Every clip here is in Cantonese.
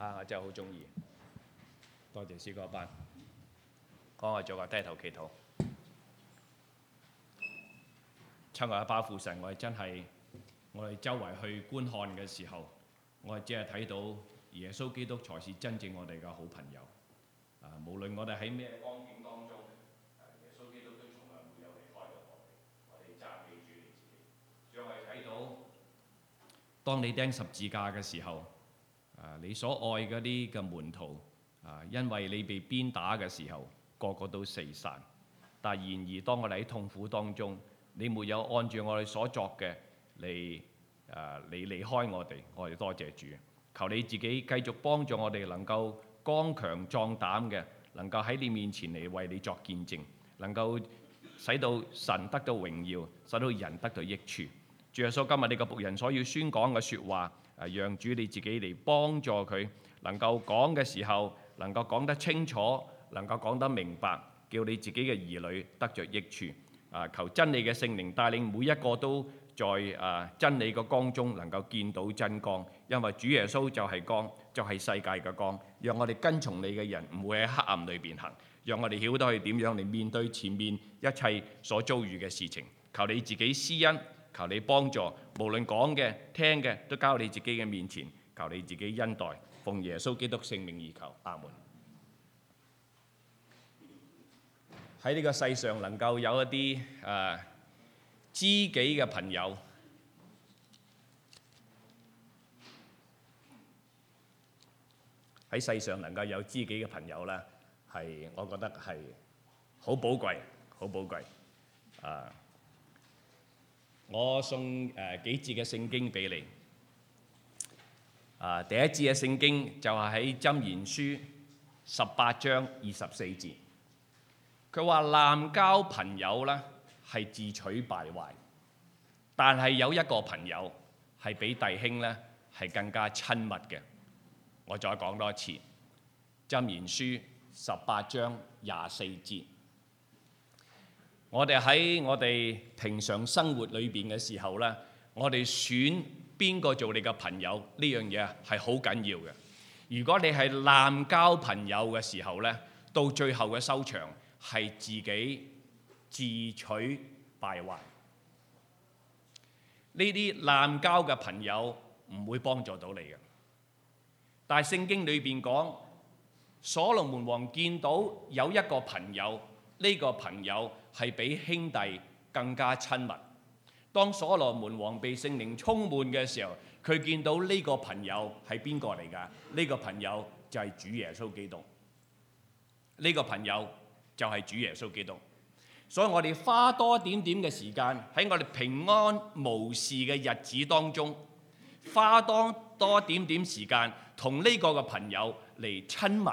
我真係好中意。多謝詩歌班，幫我做個低頭祈禱。親愛嘅巴父神，我哋真係我哋周圍去觀看嘅時候，我哋只係睇到耶穌基督才是真正我哋嘅好朋友。無論我哋喺咩光景當中，耶穌基督都從來沒有離開過我哋。我哋讚美主你自己。讓我哋睇到，當你釘十字架嘅時候，你所愛嗰啲嘅門徒，因為你被鞭打嘅時候，個個都四散。但然而，當我哋喺痛苦當中，你沒有按照我哋所作嘅嚟離開我哋，我哋多謝主。求你自己繼續幫助我哋，能夠剛強壯膽嘅，能夠喺你面前嚟為你作見證，能夠使到神得到榮耀，使到人得到益處。主耶穌，今日你個僕人所要宣講嘅説話，讓主你自己嚟幫助佢，能夠講嘅時候能夠講得清楚，能夠講得明白，叫你自己嘅兒女得着益處。求真理嘅聖靈帶領每一個都在真理嘅光中能夠見到真光，因為主耶穌就係光，就係世界嘅光。讓我哋跟從你嘅人唔會喺黑暗裏邊行，讓我哋曉得去點樣嚟面對前面一切所遭遇嘅事情。求你自己施恩，求你幫助，無論講嘅聽嘅都交你自己嘅面前，求你自己恩待，奉耶穌基督聖名而求，阿門。喺呢個世上能夠有一啲知己嘅朋友，喺世上能夠有知己嘅朋友呢，係我覺得係好寶貴，好寶貴。我送幾節嘅聖經俾你。第一節嘅聖經就係喺箴言書18章24節。佢話濫交朋友呢係自取敗壞，但係有一個朋友係比弟兄呢係更加親密嘅。我再講多一次，箴言書18章24節。我哋喺我哋平常生活裏邊嘅時候呢，我哋選邊個做你嘅朋友呢樣嘢係好緊要嘅。如果你係濫交朋友嘅時候呢，到最後嘅收場係自己自取敗壞。呢啲濫交嘅朋友唔會幫助到你嘅。但係聖經裏邊講，所羅門王見到有一個朋友，呢個朋友係比兄弟更加親密。當所羅門王被聖靈充滿嘅時候，佢見到呢個朋友係邊個嚟㗎？呢個朋友就係主耶穌基督。呢個朋友就係主耶穌基督。所以我哋花多點點嘅時間喺我哋平安無事嘅日子當中，花多點點時間同呢個嘅朋友嚟親密。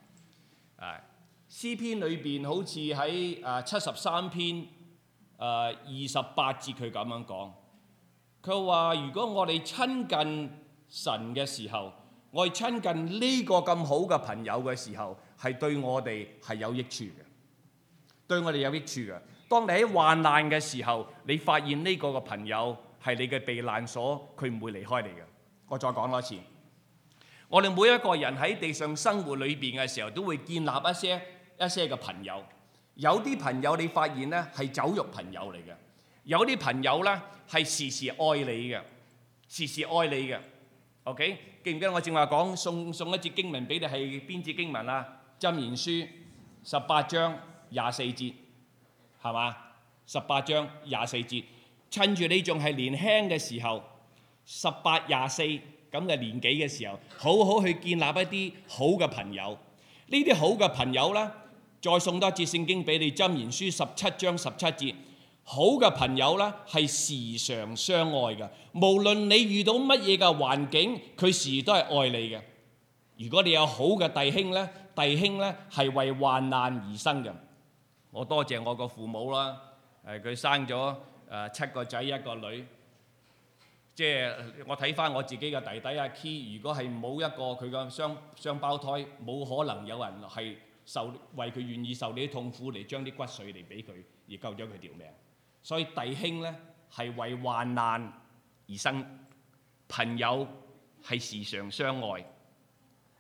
詩篇裏邊好似喺73篇28節佢咁樣講，佢話如果我哋親近神嘅時候，我哋親近呢個咁好嘅朋友嘅時候，係對我哋係有益處嘅，對我哋有益處嘅。當你喺患難嘅時候，你發現呢個嘅朋友係你嘅避難所，佢唔會離開你嘅。我再講多次，我哋每一個人喺地上生活裏邊嘅時候，都會建立一些嘅朋友。有啲朋友你發現呢係酒肉朋友嚟嘅，有啲朋友呢係時時愛你嘅，時時愛你嘅。OK， 記唔記得我正話講送一節經文俾你係邊節經文啊？箴言書18章24節，係嘛？18章24節，趁住你仲係年輕嘅時候，18、24咁嘅年紀嘅時候，好好去建立一啲好嘅朋友。呢啲好嘅朋友呢，再送多一節聖經俾你，箴言書17章17節。好嘅朋友呢係時常相愛嘅，無論你遇到乜嘢嘅環境，佢時都係愛你嘅。如果你有好嘅弟兄呢，弟兄呢係為患難而生嘅。我多謝我個父母啦，佢生咗7個仔1個女。即係我睇翻我自己嘅弟弟阿 Key， 如果係冇一個佢嘅雙胞胎，冇可能有人係為佢願意受呢啲痛苦嚟將啲骨髓嚟俾佢，而救咗佢條命。所以弟兄呢係為患難而生，朋友係時常相愛。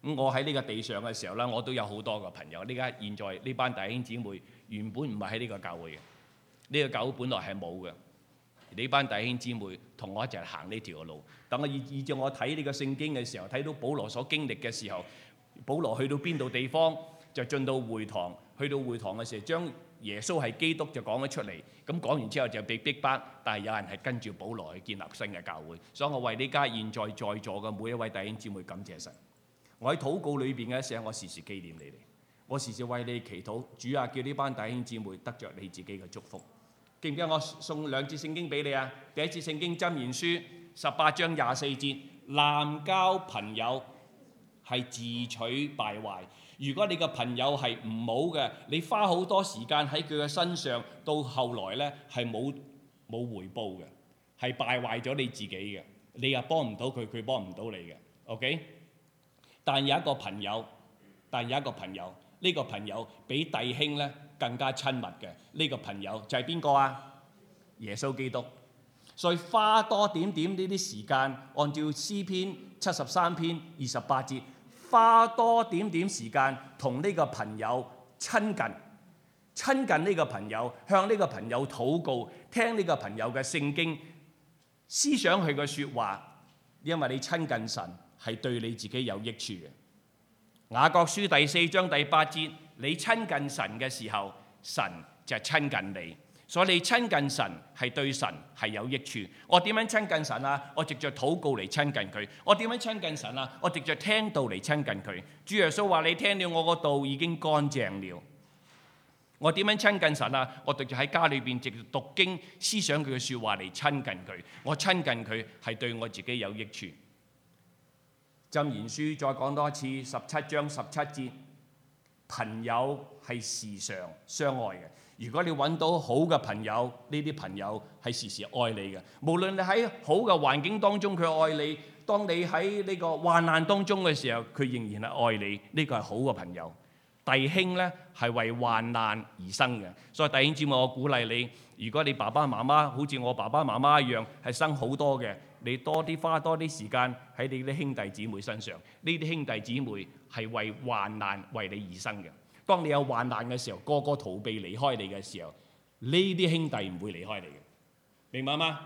我喺呢個地上嘅時候咧，我都有好多個朋友。呢家現在呢班弟兄姊妹原本唔係喺呢個教會嘅，呢個教會本來係冇嘅。呢班弟兄姊妹同我一齊行呢條路。等我以至我睇呢個聖經嘅時候，睇到保羅所經歷嘅時候，保羅去到邊度地方就進到會堂，去到會堂嘅時候將耶穌係基督就講咗出嚟。咁講完之後就被逼迫，但係有人係跟住保羅去建立新嘅教會。所以我為呢家現在在座嘅每一位弟兄姊妹感謝神。我喺禱告裏邊嘅時候，我時時紀念你哋，我時時為你祈禱。主啊，叫呢班弟兄姊妹得着你自己嘅祝福。記唔記得我送兩節聖經俾你啊？第一節聖經箴言書18章24節，濫交朋友係自取敗壞。如果你個朋友係唔好嘅，你花好多時間喺佢嘅身上，到後來呢係冇回報嘅，係敗壞咗你自己嘅。你又幫唔到佢，佢幫唔到你嘅。OK？但有一個朋友，呢個朋友比弟兄咧更加親密嘅，呢個朋友就係邊個啊？耶穌基督。所以花多點點呢啲時間，按照詩篇73篇28節，花多點點時間同呢個朋友親近呢個朋友，向呢個朋友禱告，聽呢個朋友嘅聖經，思想佢嘅説話，因為你親近神係對你自己有益處嘅。雅各書第4章第8節，你親近神嘅時候，神就親近你。所以你親近神係對神係有益處。我點樣親近神啊？我藉著禱告嚟親近佢。我點樣親近神啊？我藉著聽道嚟親近佢。主耶穌話：你聽了我個道已經乾淨了。我點樣親近神啊？我藉著喺家裏邊藉著讀經思想佢嘅説話嚟親近佢。我親近佢係對我自己有益處。箴言書再講多一次，17章17節，朋友係時常相愛嘅。如果你揾到好嘅朋友，呢啲朋友係時時愛你嘅。無論你喺好嘅環境當中，佢愛你；當你喺呢個患難當中嘅時候，佢仍然係愛你。呢個係好嘅朋友。弟兄呢係為患難而生嘅，所以弟兄姊妹，我鼓勵你，如果你爸爸媽媽好似我爸爸媽媽一樣係生好多嘅，你花多啲時間喺你啲兄弟姊妹身上。呢啲兄弟姊妹係為患難為你而生嘅。當你有患難嘅時候，個個逃避離開你嘅時候，呢啲兄弟唔會離開你嘅，明白嗎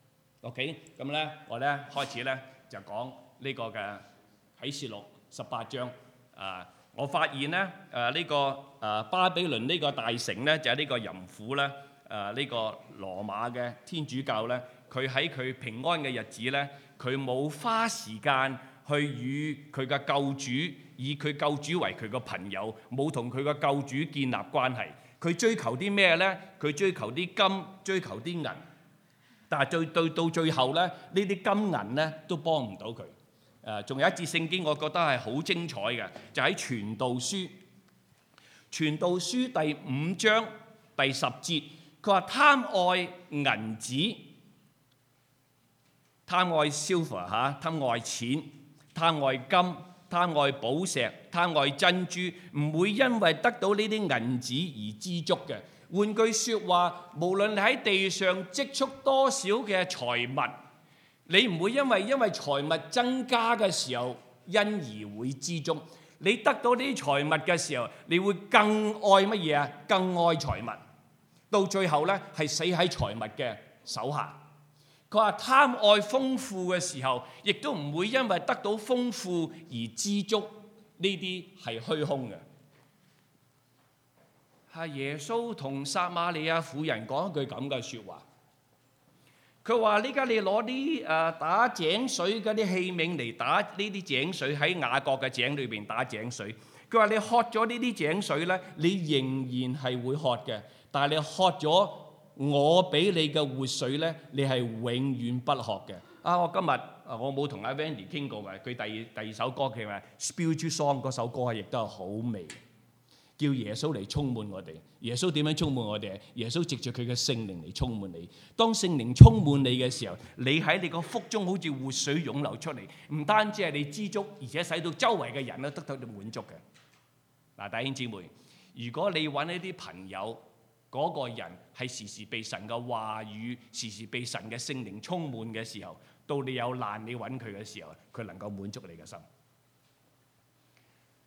？OK， 咁咧我咧開始咧就講呢個嘅啟示錄18章。我發現咧呢個巴比倫呢個大城咧就係呢個淫婦咧呢個羅馬嘅天主教咧，佢喺佢平安嘅日子咧，佢冇花時間去與佢嘅救主，以佢救主為佢個朋友，冇同佢個救主建立關係。佢追求啲咩咧？佢追求啲金，追求啲銀，但係到最後咧，呢啲金銀咧都幫唔到佢。仲有一節聖經，我覺得係好精彩嘅，就喺傳道書第5章第10節，佢話貪愛銀子、貪愛 silver 貪愛錢、貪愛金、貪愛寶石、貪愛珍珠，唔會因為得到呢啲銀子而知足嘅。換句説話，無論你喺地上積蓄多少嘅財物，你唔會因為財物增加嘅時候因而會知足。你得到呢啲財物嘅時候，你會更愛乜嘢啊？更愛財物，到最後咧係死喺財物嘅手下。佢話貪愛豐富嘅時候，亦都唔會因為得到豐富而知足。呢啲係虛空嘅。係耶穌同撒瑪利亞婦人講一句咁嘅説話。佢話：呢家你攞啲打井水嗰啲器皿嚟打呢啲井水，喺雅各嘅井裏邊打井水。佢話你喝咗呢啲井水咧，你仍然係會渴嘅。但係你喝咗我俾你嘅活水咧，你係永遠不渴嘅。我今日我冇同阿 Wendy 傾過嘅，佢第二首歌佢話 Spiritual Song 嗰首歌係亦都係好味。叫耶穌嚟充滿我哋。耶穌點樣充滿我哋？耶穌藉著佢嘅聖靈嚟充滿你。當聖靈充滿你嘅時候，你喺你個腹中好似活水湧流出嚟，唔單止係你知足，而且使到周圍嘅人都得到你滿足嘅。嗱，弟兄姊妹，如果你揾一啲朋友，嗰個人係時時被神嘅話語、時時被神嘅聖靈充滿嘅時候，到你有難你揾佢嘅時候，佢能夠滿足你嘅心。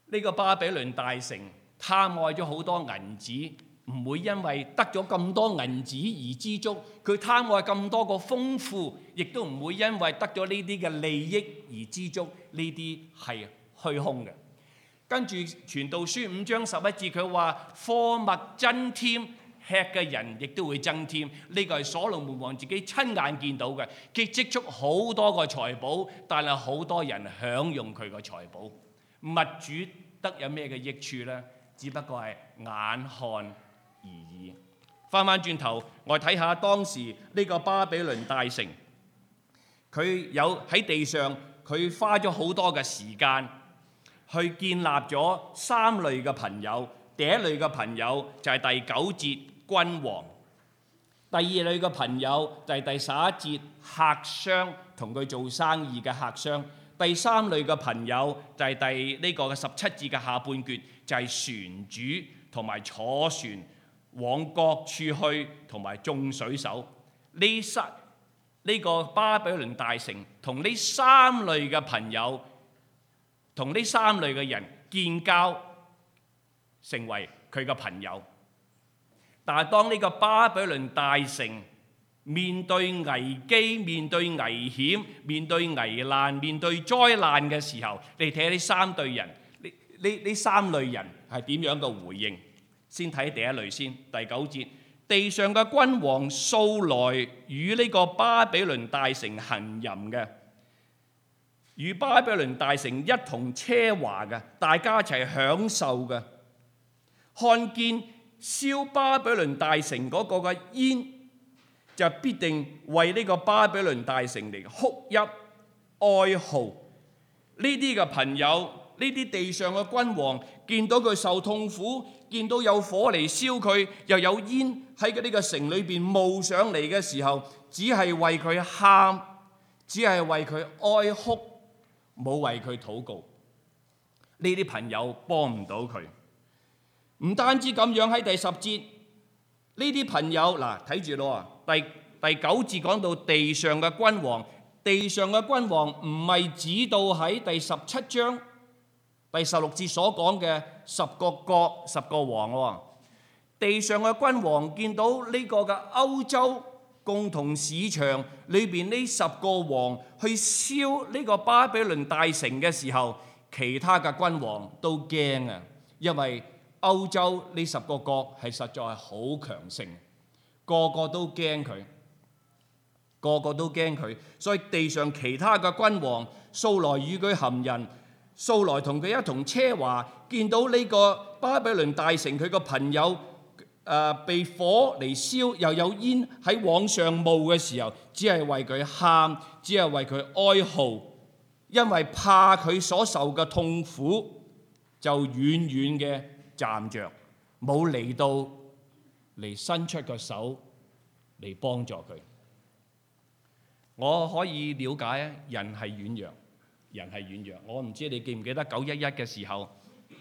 呢個巴比倫大城貪愛咗好多銀紙，唔會因為得咗咁多銀紙而知足；佢貪愛咁多個豐富，亦都唔會因為得咗呢啲嘅利益而知足。呢啲係虛空嘅。跟住傳道書5章11節，佢話貨物增添，吃嘅人亦都會增添。呢個係所羅門王自己親眼見到嘅。佢積蓄好多個財寶，但係好多人享用佢個財寶。物主得有咩嘅益處呢？只不過係眼看而已。翻返轉頭，我睇下當時呢個巴比倫大城，佢有喺地上，佢花咗好多嘅時間去建立咗3類嘅朋友。第一類嘅朋友就係第9節君王，第二類嘅朋友就係第11節客商，同佢做生意嘅客商。第三類嘅朋友就係第呢個嘅17節嘅下半橛，就係船主同埋坐船往各處去同埋眾水手。呢個巴比倫大城同呢3類嘅朋友，同呢3類嘅人建交，成為佢嘅朋友。但係當呢個巴比倫大城面對危機、面對危險、面對危難、面對災難嘅時候，你睇下呢3類人，呢3類人係點樣嘅回應？先睇第一類先，第9節，地上嘅君王素來與呢個巴比倫大城行淫嘅，與巴比倫大城一同奢華嘅，大家一齊享受嘅，看見燒巴比倫大城嗰個嘅煙，就必定為呢個巴比倫大城嚟哭泣哀號。呢啲嘅朋友，呢啲地上嘅君王，見到佢受痛苦，見到有火嚟燒佢，又有煙喺呢個城裏邊冒上嚟嘅時候，只係為佢喊，只係為佢哀哭，冇為佢禱告。呢啲朋友幫唔到佢。唔單止咁樣，喺第10節，呢啲朋友嗱，睇住咯，第9節講到地上嘅君王，地上嘅君王唔係指到喺第17章第16節所講嘅10個國10個王喎。地上嘅君王見到呢個嘅歐洲共同市場裏邊呢10個王去燒呢個巴比倫大城嘅時候，其他嘅君王都驚啊，因為歐洲呢10個國係實在係好強盛，個個都驚佢，個個都驚佢，所以地上其他嘅君王素來與佢行淫，素來同佢一同奢華，見到呢個巴比倫大城佢個朋友被火嚟燒，又有煙喺往上冒嘅時候，只係為佢喊，只係為佢哀號，因為怕佢所受嘅痛苦，就遠遠嘅站着，冇嚟到嚟伸出個手嚟幫助佢。我可以了解啊，人係軟弱，人係軟弱。我唔知你記唔記得911嘅時候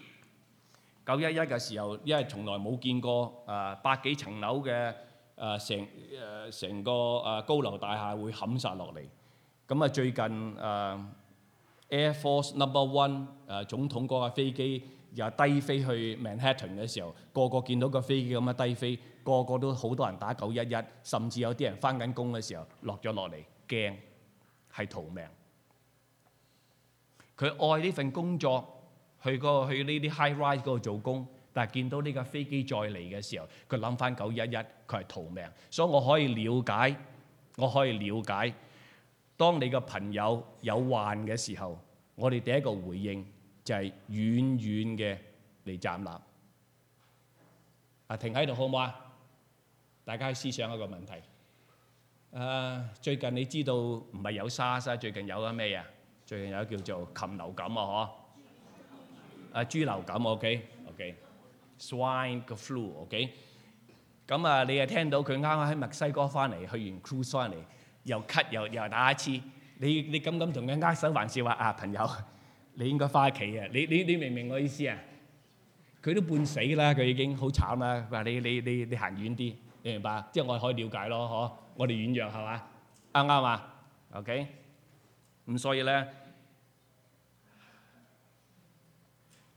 ，911嘅時候，因為從來冇見過百幾層樓嘅成個高樓大廈會冚晒落嚟。咁啊，最近Air Force No.1 總統嗰架飛機又低飛去 Manhattan 嘅時候，個個見到個飛機咁樣低飛，個個都好多人打911，甚至有啲人返緊工嘅時候落咗落嚟，驚係逃命。佢愛呢份工作，去呢啲 high rise 嗰度做工，但係見到呢架飛機再嚟嘅時候，佢諗翻911，佢係逃命。所以我可以了解，當你嘅朋友有患嘅時候，我哋第一個回應就係遠遠嘅嚟站立。停喺度好唔好啊？大家去思想一個問題。最近你知道唔係有 SARS， 最近有咗咩啊？最近有叫做禽流感啊，豬流感 ，OK，swine flu，OK。咁你又聽到佢啱啱喺墨西哥翻嚟，去完 cruise 翻嚟，又咳又打一次，你敢同佢握手還是話朋友，你應該翻屋企啊？你明唔明我意思啊？佢都半死啦，佢已經好慘啦。佢話你行遠啲，你明白？即係我可以了解咯，嗬？我哋軟弱係嘛？啱唔啱啊 ？OK。咁所以咧，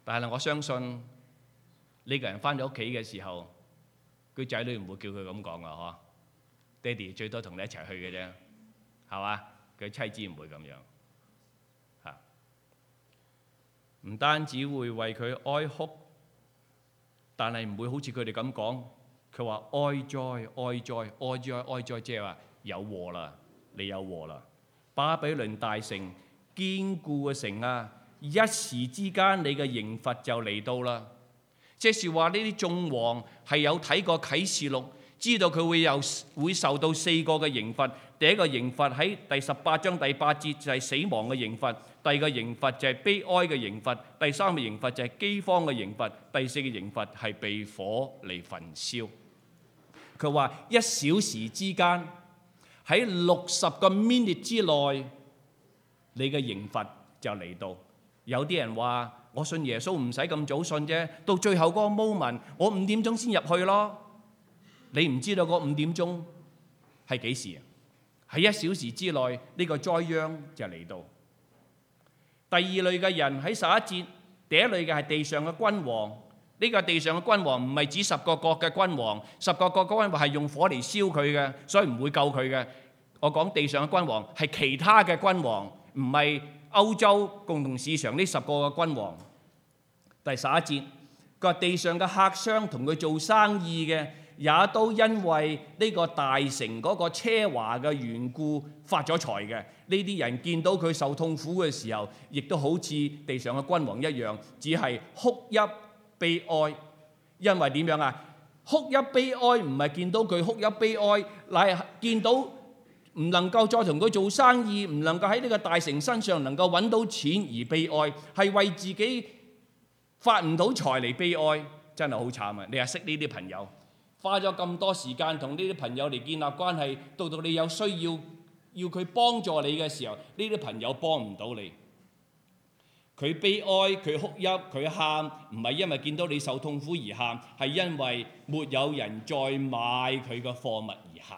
但係我相信呢個人翻咗屋企嘅時候，佢仔女唔會叫佢咁講噶，嗬？爹哋最多同你一齊去嘅啫，係嘛？佢妻子唔會咁樣嚇，唔單止會為佢哀哭，但係唔會好似佢哋咁講。佢話哀哉哀哉哀哉哀哉，即係話有禍啦，你有禍啦！巴比倫大城堅固嘅城啊，一時之間你嘅刑罰就嚟到啦。即是話呢啲眾王係有睇過啟示錄，知道佢會受到4個嘅刑罰。第一個刑罰喺第18章第8節就係死亡嘅刑罰，第二個刑罰就係悲哀嘅刑罰，第三個刑罰就係饑荒嘅刑罰，第四個刑罰係被火嚟焚燒。佢話1小時之間，喺60個 minute 之內，你嘅刑罰就嚟到。有啲人話：我信耶穌唔使咁早信啫，到最後嗰個 moment，我5點鐘先入去咯。你唔知道嗰5點鐘係幾時啊？喺1小時之內，呢個災殃就嚟到。第二類嘅人喺11節，第一類嘅係地上嘅君王。呢個地上嘅君王唔係指10個國嘅君王，10個國嘅君王係用火嚟燒佢嘅，所以唔會救佢嘅。我講地上嘅君王係其他嘅君王，唔係歐洲共同市場呢10個嘅君王。第11節，佢話地上嘅客商同佢做生意嘅，也都因為呢個大城嗰個奢華嘅緣故發咗財嘅。呢啲人見到佢受痛苦嘅時候，亦都好似地上嘅君王一樣，只係哭泣悲哀。因為點樣啊？哭泣悲哀唔係見到佢哭泣悲哀，乃係見到唔能夠再同佢做生意，唔能夠喺呢個大城身上能夠揾到錢而悲哀，係為自己發唔到財嚟悲哀，真係好慘啊！你係識呢啲朋友，花咗咁多時間同呢啲朋友嚟建立關係，到你有需要佢幫助你嘅時候，呢啲朋友幫唔到你。佢悲哀，佢哭泣，佢喊，唔係因為見到你受痛苦而喊，係因為沒有人再買佢嘅貨物而喊。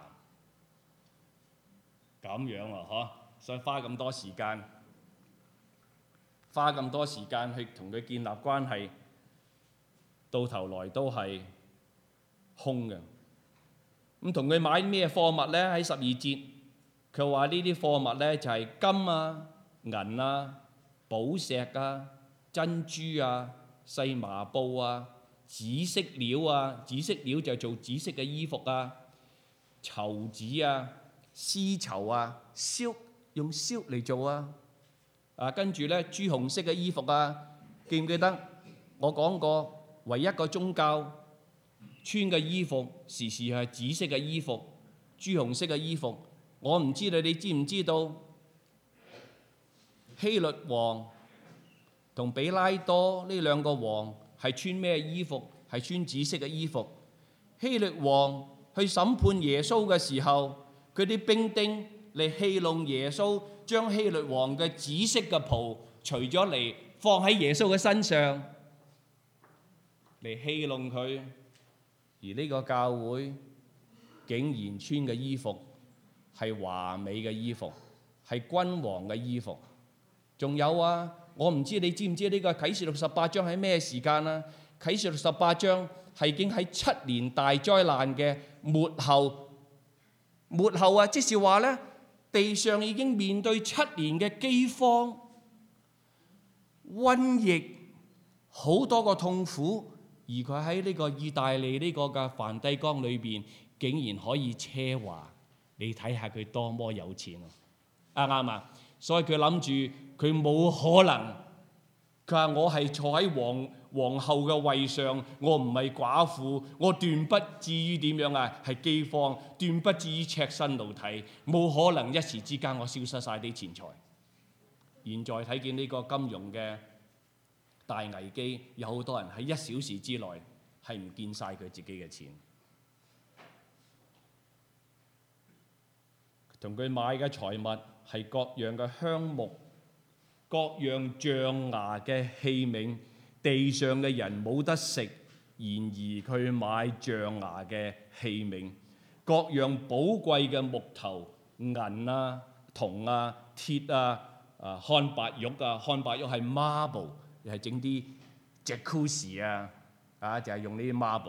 咁樣啊，嗬，所以花咁多時間去同佢建立關係，到頭來都係空嘅。咁同佢買咩貨物呢？喺12節，佢話呢啲貨物呢，就係金啊、銀啊、寶石啊、珍珠啊、細麻布啊、紫色料啊，紫色料就做紫色嘅衣服啊、綢子啊、絲綢啊、silk 用 silk 嚟做啊。跟住咧朱紅色嘅衣服啊，記唔記得我講過？唯一個宗教穿嘅衣服時時係紫色嘅衣服、朱紅色嘅衣服。我唔知道你知唔知道？希律王同比拉多呢兩個王係穿咩衣服？係穿紫色嘅衣服。希律王去審判耶穌嘅時候，佢啲兵丁嚟戲弄耶穌，將希律王嘅紫色嘅袍除咗嚟放喺耶穌嘅身上嚟戲弄佢。而呢個教會竟然穿嘅衣服係華美嘅衣服，係君王嘅衣服。仲有啊，我唔知你知唔知呢個啟示錄18章喺咩時間啊？啟示錄18章係已經喺7年大災難嘅末後啊，即是話咧，地上已經面對7年嘅饑荒、瘟疫，好多個痛苦，而佢喺呢個意大利呢個嘅梵蒂岡裏邊，竟然可以奢華。你睇下佢多麼有錢啊！啱啊！所以佢諗住佢冇可能。佢話：我係坐喺皇后嘅位上，我唔係寡婦，我斷不至於點樣啊？係饑荒，斷不至於赤身露體，冇可能一時之間我消失晒啲錢財。現在睇見呢個金融嘅大危機，有好多人喺1小時之內係唔見晒佢自己嘅錢。同佢買嘅財物係各樣嘅香木、各樣象牙嘅器皿，地上嘅人冇得食，然而佢買象牙嘅器皿，各樣寶貴嘅木頭、銀啊、銅啊、鐵啊、漢白玉啊，漢白玉係 marble， 係整啲 Jacuzzi 就係用呢啲 marble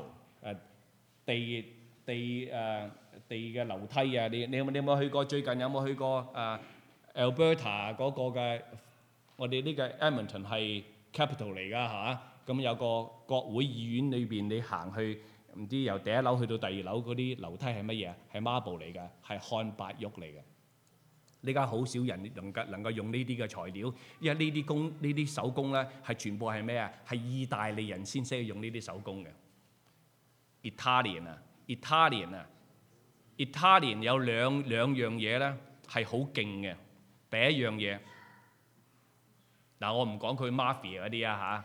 地嘅樓梯啊！你有冇去過？最近有冇去過Alberta 嗰個嘅？我哋呢個 Edmonton 係 capital 嚟㗎嚇，咁有個國會議院裏邊，你行去唔知由第一樓去到第二樓嗰啲樓梯係乜嘢啊？係 marble 嚟㗎，係漢白玉嚟㗎。呢家好少人能夠用呢啲嘅材料，因為呢啲手工咧係全部係咩啊？係意大利人先識用呢啲手工嘅。Italian 有兩樣嘢咧係好勁嘅。第一樣嘢嗱，我唔講佢 mafia 嗰啲啊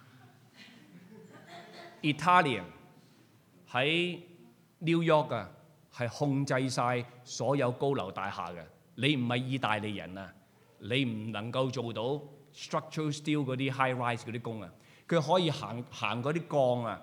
嚇。Italian 喺 New York 啊，係控制晒所有高樓大廈嘅。你唔係意大利人啊，你唔能夠做到 structural steel 嗰啲 high rise 嗰啲工啊。佢可以行嗰啲鋼啊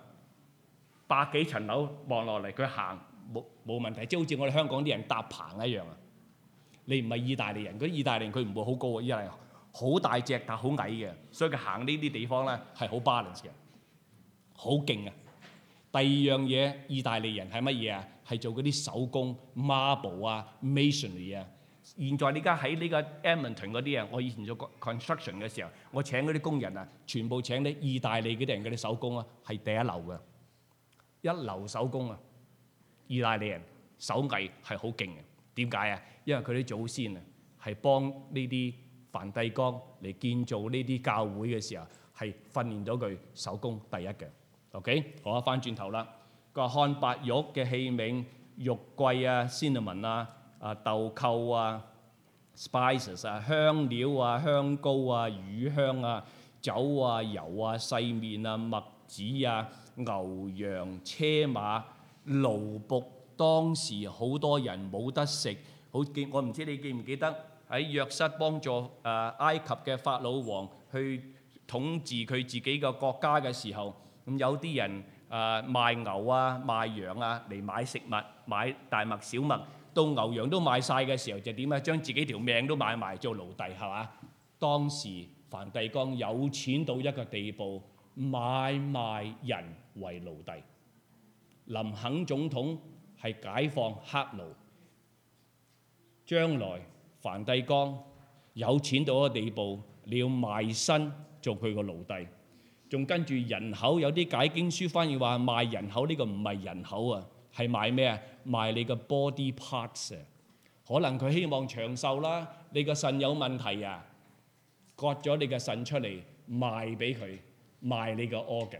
，100幾層樓望落嚟，佢行冇問題，即係好似我哋香港啲人搭棚一樣啊。你唔係意大利人，嗰啲意大利人佢唔會好高啊，意大利人好大隻但好矮嘅，所以佢行呢啲地方咧係好 balance 嘅，好勁啊！第二樣嘢，意大利人係乜嘢啊？係做嗰啲手工 marble 啊 masonry 啊。現在呢家喺呢個 Edmonton 嗰啲啊，我以前做 construction 嘅時候，我請嗰啲工人啊，全部請啲意大利嗰啲人嗰啲手工啊，係第一流嘅，一流手工啊！意大利人手藝係好勁嘅，點解啊？因為佢啲祖先啊係幫呢啲梵蒂岡嚟建造呢啲教會嘅時候，係訓練咗佢手工第一嘅。OK， 好啊，翻轉頭啦，個漢白玉嘅器皿、玉桂啊、cinnamon 啊、豆蔻啊、spices 啊、香料啊、香膏啊、乳香啊、酒啊、油啊、細麵啊、麥子啊、牛羊、車馬、奴僕，當時好多人冇得食。我唔知你記唔記得喺約瑟幫助埃及嘅法老王去統治佢自己嘅國家嘅時候，咁有啲人賣牛啊、賣羊啊嚟買食物，買大麥小麥，到牛羊都賣晒嘅時候就點啊？將自己條命都買埋做奴隸係嘛？當時梵蒂岡有錢到一個地步，買賣人為奴隸。林肯總統係解放黑奴，將來梵蒂岡有錢到一個地步，你要賣身做佢個奴隸。仲跟住人口，有啲解經書翻譯話賣人口，呢個唔係人口啊，係賣咩啊？賣你個 body parts 啊！可能佢希望長壽啦，你個腎有問題啊，割咗你個腎出嚟賣俾佢，賣你個 organ，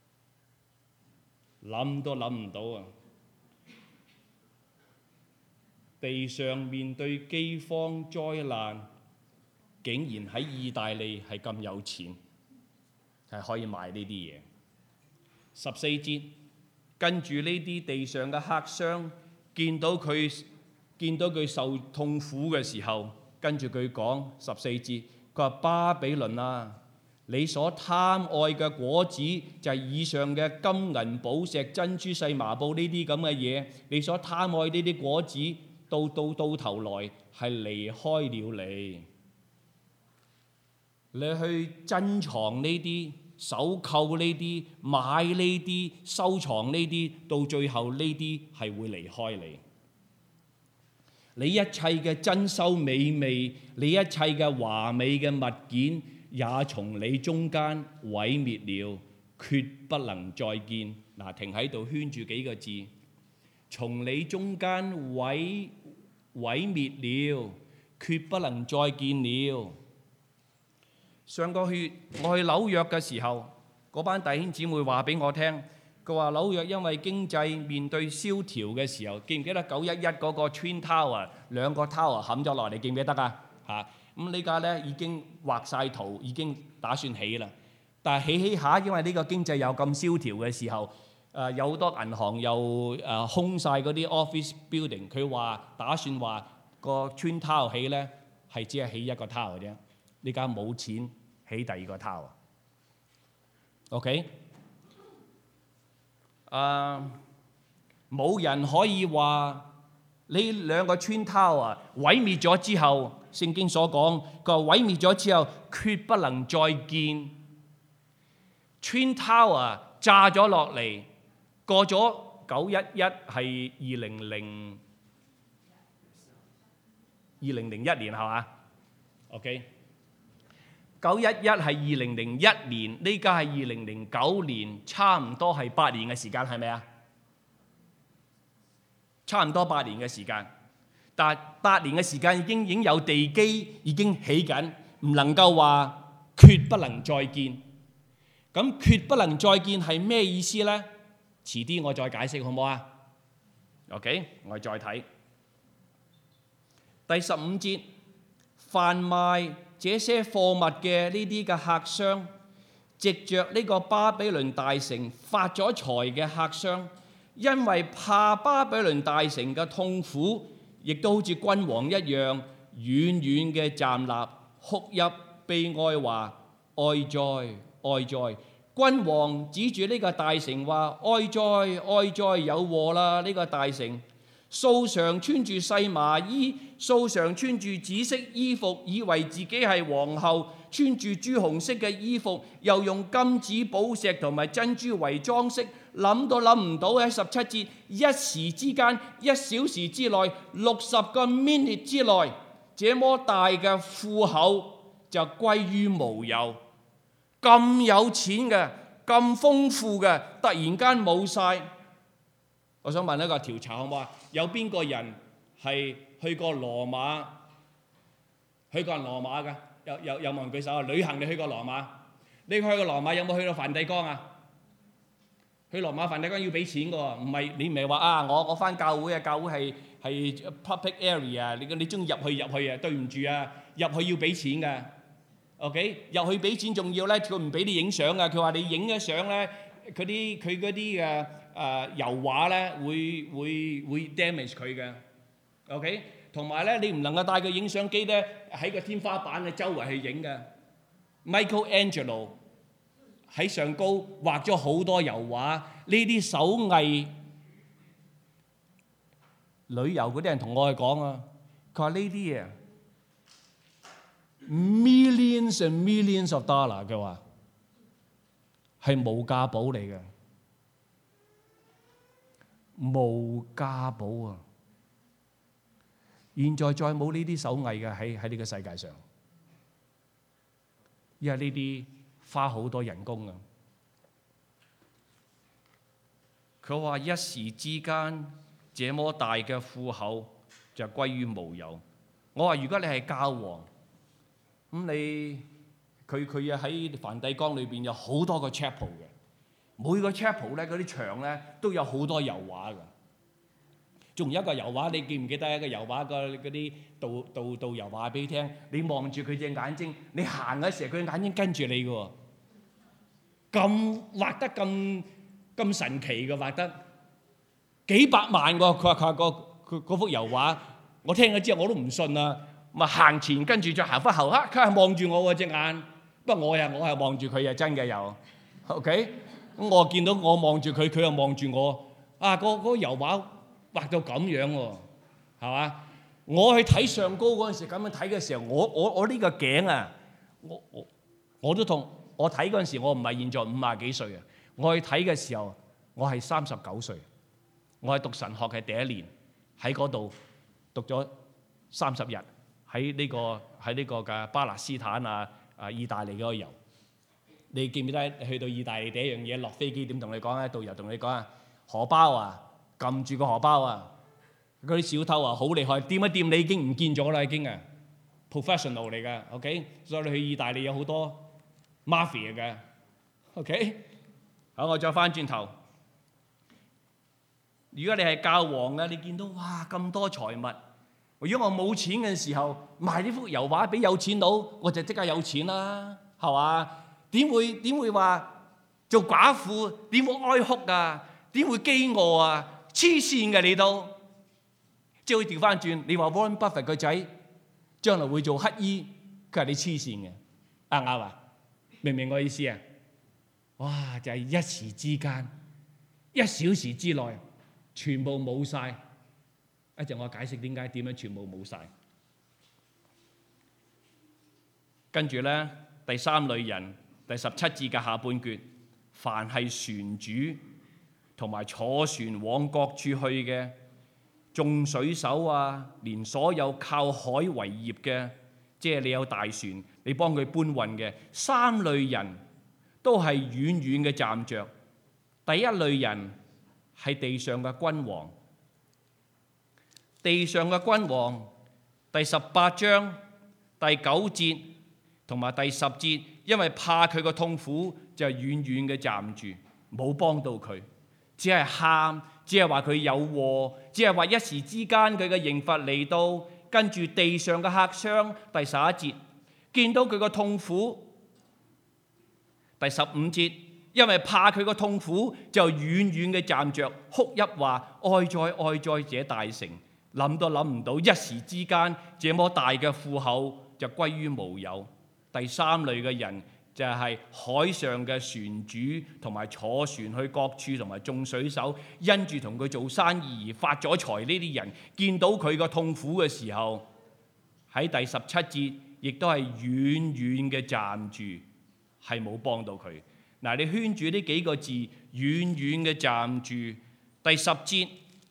諗都諗唔到啊！地上面對饑荒災難，竟然喺意大利係咁有錢，係可以賣呢啲嘢。14節，跟住呢啲地上嘅客商見到佢受痛苦嘅時候，跟住佢講14節，佢話巴比倫啊，你所貪愛嘅果子就係以上嘅金銀寶石珍珠細麻布呢啲咁嘅嘢，你所貪愛呢啲果子，到頭來係離開了你。你去珍藏呢啲、手扣呢啲、買呢啲、收藏呢啲，到最後呢啲係會離開你。你一切嘅珍饈美味，你一切嘅華美嘅物件，也從你中間毀滅了，決不能再見。嗱，停喺度圈住幾個字，從你中間毀滅了，決不能再見了。上個月我去紐約嘅時候，嗰班弟兄姊妹話俾我聽，佢話紐約因為經濟面對蕭條嘅時候，記唔記得911嗰個 Twin Tower 兩個 Tower 冚咗落嚟，記唔記得啊？咁呢家咧已經畫晒圖，已經打算起啦。但係起下，因為呢個經濟又咁蕭條嘅時候，有好多銀行又空晒嗰啲 office building， 佢話打算話個 Twin Tower 起咧係只係起一個 tower 啫，呢家冇錢起第二個 tower。OK， 冇人可以話呢兩個 Twin Tower 毀滅咗之後，聖經所講，佢話毀滅咗之後，決不能再見。 Twin Tower 炸咗落嚟，過咗911係2001年係嘛 ？OK， 911係2001年，呢家係2009年，差唔多係8年嘅時間，係咪啊？差唔多8年嘅時間，但8年嘅時間已經有地基已經起緊，唔能夠話決不能再建。咁決不能再建係咩意思呢？遲啲我再解釋好唔好啊 ？OK， 我哋再睇第15節，販賣這些貨物嘅呢啲嘅客商，藉着呢個巴比倫大城發咗財嘅客商，因為怕巴比倫大城嘅痛苦，亦都好似君王一樣，遠遠嘅站立，哭泣悲哀話：哀哉！哀哉！君王指住呢個大城話：哀哉！哀哉！有禍啦！呢個大城，素常穿住細麻衣，素常穿住紫色衣服，以為自己係皇后，穿住朱紅色嘅衣服，又用金子、寶石同埋珍珠為裝飾，諗都諗唔到喺17節，一時之間，1小時之內，60個 minute 之內，這麼大嘅富厚就歸於無有。咁有錢嘅、咁豐富嘅，突然間冇晒。我想問一個調查好唔好啊？有邊個人係去過羅馬？去過羅馬㗎？有冇人舉手啊？旅行你去過羅馬？你去過羅馬有冇去到梵蒂岡啊？去羅馬梵蒂岡要俾錢㗎喎，唔係你唔係話啊！我返教會啊，教會係 public area， 你中意入去啊？對唔住啊，入去要俾錢㗎。OK， 入去俾錢仲要咧，佢唔俾你影相啊！佢話你影咗相咧，佢嗰啲嘅油畫咧會 damage 佢嘅。OK， 同埋咧你唔能夠帶個影相機咧喺個天花板嘅周圍去影嘅。Michelangelo 喺上高畫咗好多油畫，呢啲手藝旅遊嗰啲人同我哋講啊，佢話呢啲嘢millions and millions of dollar 嘅話係無價寶嚟嘅，無價寶啊！現在再冇呢啲手藝嘅喺呢個世界上，因為呢啲花好多人工啊！佢話一時之間，這麼大嘅富厚就歸於無有。我話如果你係教皇，咁佢啊喺梵蒂岡裏邊有好多個 chapel 嘅，每個 chapel 咧嗰啲牆咧都有好多油畫㗎。仲有一個油畫，你記唔記得一個油畫嗰啲導油畫俾你聽？你望住佢隻眼睛，你行嘅時候佢眼睛跟住你㗎喎。咁畫得咁神奇嘅，畫得幾百萬個。佢話嗰幅油畫，我聽咗之後我都唔信啊！咪行前跟住再行翻後，佢係望住我喎隻眼。不過我係望住佢啊，真嘅又 OK。咁我見到我望住佢，佢又望住我。啊，嗰油畫畫到咁樣喎，係嘛？我去睇上高嗰陣時，咁樣睇嘅時候，我呢個頸啊，我都痛。我睇嗰陣時，我唔係現在50幾歲啊。我去睇嘅時候，我係39歲。我係讀神學嘅第一年，喺嗰度讀咗30日，喺呢個嘅巴勒斯坦意大利嗰個遊。你記唔記得去到意大利第一樣嘢落飛機點同你講啊？導遊同你講啊，荷包啊，撳住個荷包啊！嗰啲小偷啊好厲害，掂一掂你已經唔見咗啦，已經啊 professional 嚟㗎 ，OK？ 所以你去意大利有好多 mafia 嘅 ，OK？ 好，我再翻轉頭。如果你係教皇嘅，你見到哇咁多財物，如果我冇錢嘅時候賣呢幅油畫俾有錢佬，我就即刻有錢啦，係嘛？點會話做寡婦點會哀哭啊？點會飢餓啊？黐線嘅你都，即係會調翻轉。你話 Warren Buffett 個仔將來會做乞衣，佢話你黐線嘅，啱唔啱啊？明唔明我意思啊？哇！就係一時之間，1小時之內，全部冇晒。一陣我解釋點樣全部冇晒。跟住咧，第三類人，第17節嘅下半段， 凡係船主同埋坐船往各處去嘅，眾水手啊，連所有靠海為業嘅，即係你有大船，你幫佢搬運嘅三類人都係遠遠嘅站着。第一類人係地上嘅君王，地上嘅君王，第18章第9節同埋第10節，因為怕佢個痛苦，就遠遠嘅站住，冇幫到佢，只係喊，只係話佢有禍，只係話一時之間佢嘅刑罰嚟到。跟住地上嘅客商，第11節見到佢個痛苦，第15節因為怕佢個痛苦，就遠遠嘅站着哭泣話：哀哉哀哉這大城！諗都諗唔到，一時之間這麼大嘅富厚就歸於無有。第三類嘅人就係海上嘅船主同埋坐船去各處同埋眾水手，因住同佢做生意而發咗財呢啲人，見到佢個痛苦嘅時候，喺第17節亦都係遠遠嘅站住，係冇幫到佢。嗱，你圈住呢幾個字，遠遠嘅站住。第10節、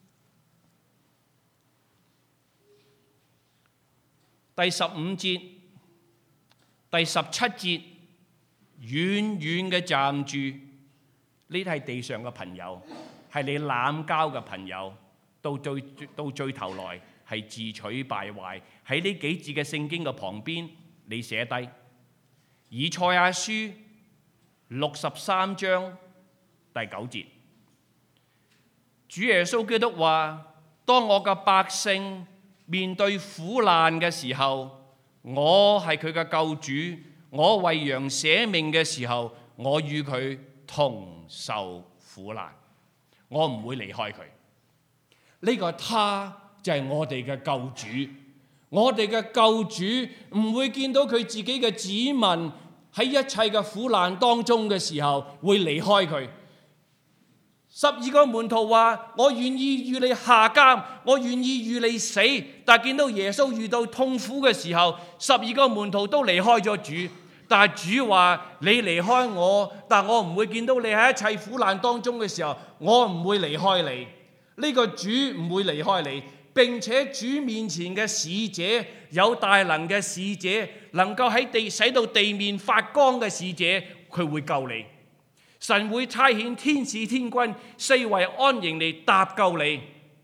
第15節、第17節，遠遠嘅站住。呢啲係地上嘅朋友，係你濫交嘅朋友，到最頭來係自取敗壞。喺呢幾節嘅聖經嘅旁邊，你寫低以賽亞書63章第9節，主耶穌基督話：當我嘅百姓面對苦難嘅時候，我係佢嘅救主；我為羊捨命嘅時候，我與佢同受苦難，我唔會離開佢。呢個他就係我哋嘅救主，我哋嘅救主唔會見到佢自己嘅子民喺一切嘅苦難當中嘅時候會離開佢。12個門徒話：我願意與你下監，我願意與你死。但係見到耶穌遇到痛苦嘅時候，12個門徒都離開咗主。但係主話：你離開我，但我唔會見到你喺一切苦難當中嘅時候，我唔會離開你。呢個主唔會離開你，並且主面前嘅使者，有大能嘅使者，能夠喺使到地面發光嘅使者，佢會救你。神會差遣天使天軍四圍安營嚟搭救你。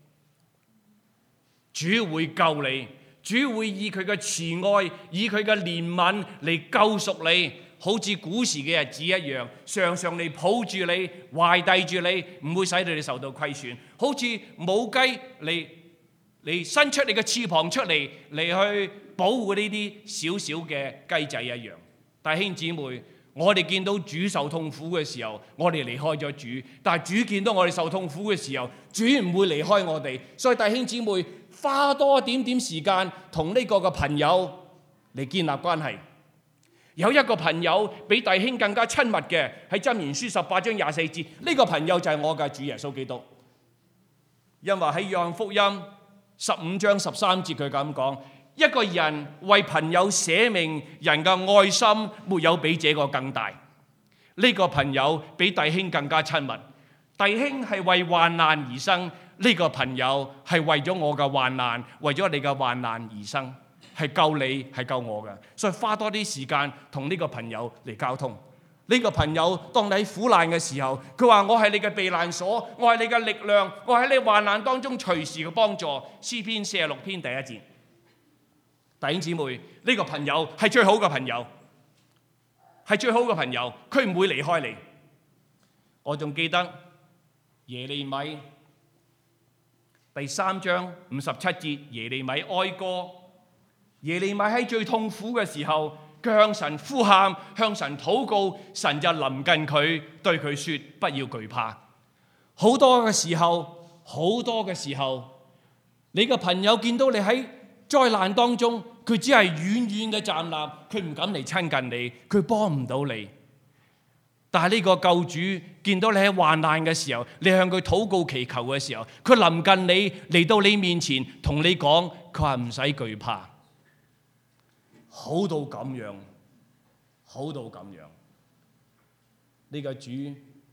主會救你，主會以佢嘅慈愛，以佢嘅憐憫嚟救贖你，好似古時嘅日子一樣，常常嚟抱住你，懷遞住你，唔會使到你受到虧損，好似母雞嚟伸出你嘅翅膀出嚟去保護呢啲小小嘅雞仔一樣。弟兄姊妹，我哋見到主受痛苦嘅時候，我哋離開咗主；但係主見到我哋受痛苦嘅時候，主唔會離開我哋。所以弟兄姊妹，花多一點點時間同呢個嘅朋友嚟建立關係。有一個朋友比弟兄更加親密嘅，喺箴言書18章24節，呢個朋友就係我嘅主耶穌基督。因為喺約翰福音15章13節佢咁講：一個人為朋友捨命，人嘅愛心沒有比這個更大。呢個朋友比弟兄更加親密。弟兄係為患難而生，呢個朋友係為咗我嘅患難，為咗你嘅患難而生，係救你，係救我嘅。所以花多啲時間同呢個朋友嚟交通。呢個朋友當你喺苦難嘅時候，佢話：我係你嘅避難所，我係你嘅力量，我喺你患難當中隨時嘅幫助。詩篇46篇第1節。弟兄姊妹，呢個朋友係最好嘅朋友，係最好嘅朋友，佢唔會離開你。我仲記得耶利米第3章57節，耶利米哀歌。耶利米喺最痛苦嘅時候，佢向神呼喊，向神禱告，神就臨近佢，對佢說：不要懼怕。好多嘅時候，你個朋友見到你喺災難當中，佢只係遠遠嘅站立，佢唔敢嚟親近你，佢幫唔到你。但係呢個救主見到你喺患難嘅時候，你向佢禱告祈求嘅時候，佢臨近你，嚟到你面前同你講，佢話唔使懼怕。好到咁樣，好到咁樣。呢個主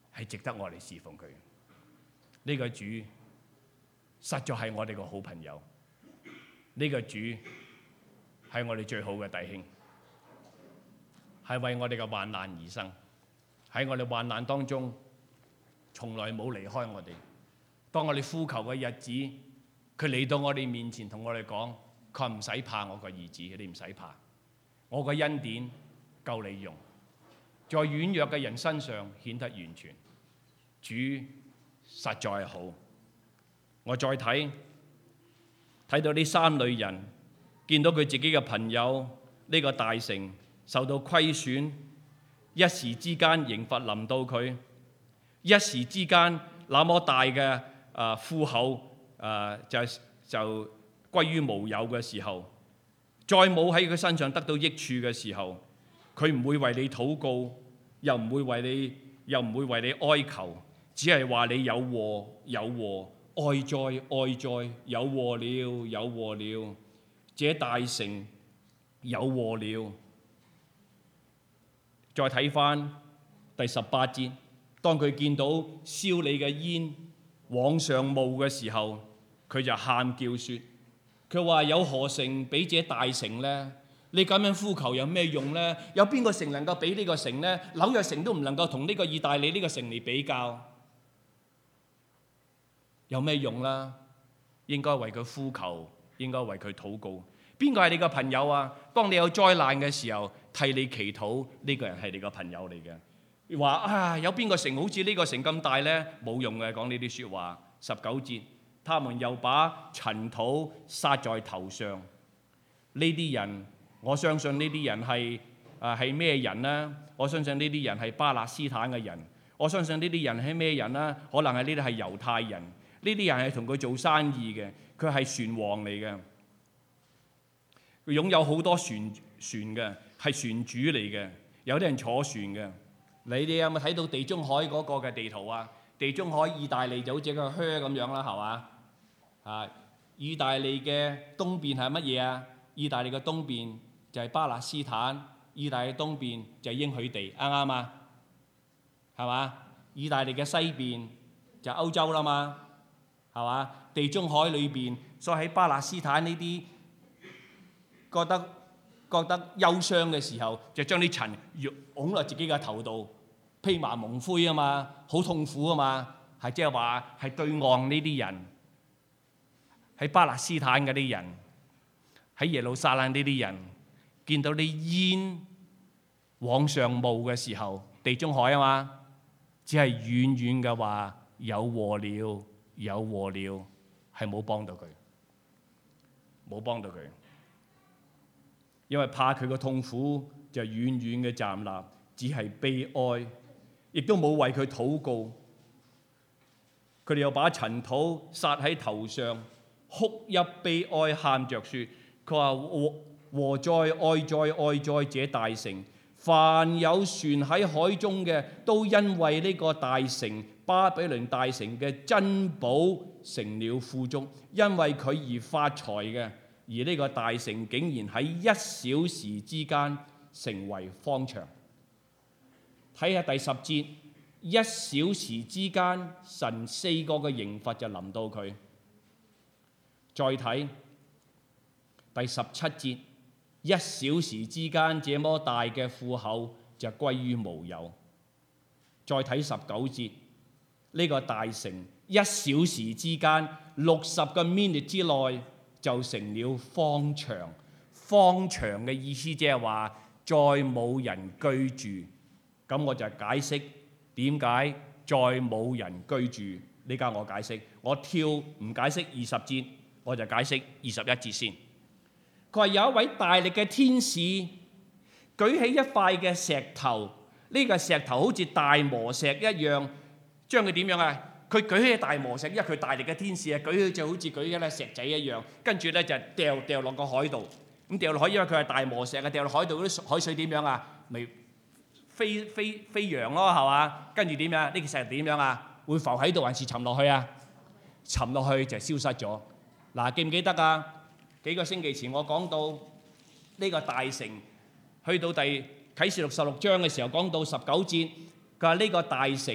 係值得我哋侍奉佢。呢個主實在係我哋個好朋友，呢個主係我哋最好嘅弟兄，係為我哋嘅患難而生，喺我哋患難當中從來冇離開我哋。當我哋呼求嘅日子，佢嚟到我哋面前同我哋講，佢話唔使怕我個兒子，你唔使怕，我個恩典夠你用，在軟弱嘅人身上顯得完全。主實在係好。我再睇到呢三類人，見到佢自己嘅朋友呢個大城受到虧損，一時之間刑罰臨到佢，一時之間那麼大嘅富厚就歸於無有嘅時候，再冇喺佢身上得到益處嘅時候，佢唔會為你禱告，又唔會為你哀求，只係話你有禍有禍，哀哉哀哉，有禍了有禍了，這大城有禍了。再睇翻第18節，當佢見到燒你嘅煙往上冒嘅時候，佢就喊叫說，佢話有何城比這大城呢？你咁樣呼求有咩用呢？有邊個城能夠比呢個城呢？紐約城都唔能夠同呢個意大利呢個城嚟比較，有咩用啦？應該為佢呼求，應該為佢禱告。邊個係你個朋友啊？當你有災難嘅時候，替你祈禱，呢個人係你個朋友嚟嘅。話啊，有邊個城好似呢個城咁大呢？冇用嘅，講呢啲説話。19節，他們又把塵土撒在頭上。呢啲人，我相信呢啲人係咩人呢？我相信呢啲人係巴勒斯坦嘅人。我相信呢啲人係咩人呢？可能係呢啲係猶太人。呢啲人係同佢做生意嘅，佢係船王嚟嘅，佢擁有好多船嘅，係船主嚟嘅。有啲人坐船嘅。你哋有冇睇到地中海嗰個嘅地圖啊？地中海意大利就好似個靴咁樣啦，係嘛？啊，意大利嘅東邊係乜嘢啊？意大利嘅東邊就係巴勒斯坦，意大利東邊就係應許地，啱啱啊？係嘛？意大利嘅西邊就歐洲啦嘛，係嘛？地中海裏邊，所以喺巴勒斯坦呢啲覺得憂傷嘅時候，就將啲塵擁落自己嘅頭度，披麻蒙灰啊嘛，好痛苦啊嘛，係即係話係對岸呢啲人，喺巴勒斯坦嗰啲人，喺耶路撒冷呢啲人，見到啲煙往上冒嘅時候，地中海啊嘛，只係遠遠嘅話有禍了，有禍了，係冇幫到佢，冇幫到佢。因為怕佢個痛苦，就遠遠嘅站立，只係悲哀，亦都冇為佢禱告。佢哋又把塵土撒喺頭上，哭泣悲哀，喊着說：佢話禍哉哀哉哀哉！這大城，凡有船喺海中嘅，都因為呢個大城巴比倫大城嘅珍寶成了富足，因為佢而發財嘅。而呢個大城竟然喺1小時之間成為荒場。睇下第10節，1小時之間，神4個嘅刑罰就臨到佢。再睇第17節，1小時之間，這麼大嘅富厚就歸於無有。再睇19節，呢個大城1小時之間，60個 minute 之內，就成了荒場。荒場嘅意思即係話再冇人居住。咁我就解釋點解再冇人居住。呢家我解釋，我跳唔解釋20節，我就解釋21節先。佢話有一位大力嘅天使舉起一塊嘅石頭，呢個石頭好似大磨石一樣，將佢點樣啊？佢舉起大磨石，因為佢大力嘅天使啊，舉起就好似舉起咧石仔一樣，跟住咧就掉落個海度。咁掉落海，因為佢係大磨石啊，掉落海度嗰啲海水點樣啊？咪飛揚咯，係嘛？跟住點樣？呢個石點樣啊？會浮喺度還是沉落去啊？沉落去就消失咗。嗱，記唔記得啊？幾個星期前我講到呢個大城，去到啟示錄16章嘅時候講到19節，佢話呢個大城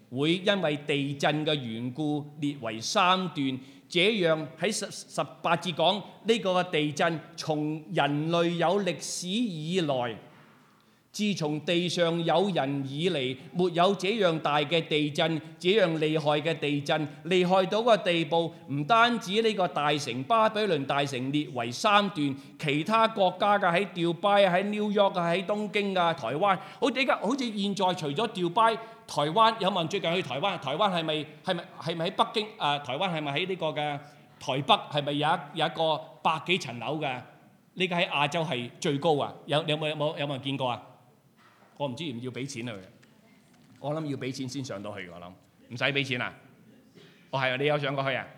會因為地震嘅緣故列為3段。這樣喺18節講呢個地震從人類有歷史以來，自從地上有人以嚟，沒有這樣大嘅地震，這樣厲害嘅地震，厲害到個地步，唔單止呢個大城巴比倫大城列為3段，其他國家嘅喺杜拜啊、喺紐約啊、喺東京啊、台灣，好似現在除咗杜拜、台灣，有冇人最近去台灣？台灣係咪喺北京？台灣係咪喺呢個嘅台北？係咪有一個百幾層樓嘅？呢個喺亞洲係最高啊！有冇人見過啊？我唔知要唔要俾錢去，我諗要俾錢先上到去。我諗唔使俾錢啊！係啊，你有上過去啊？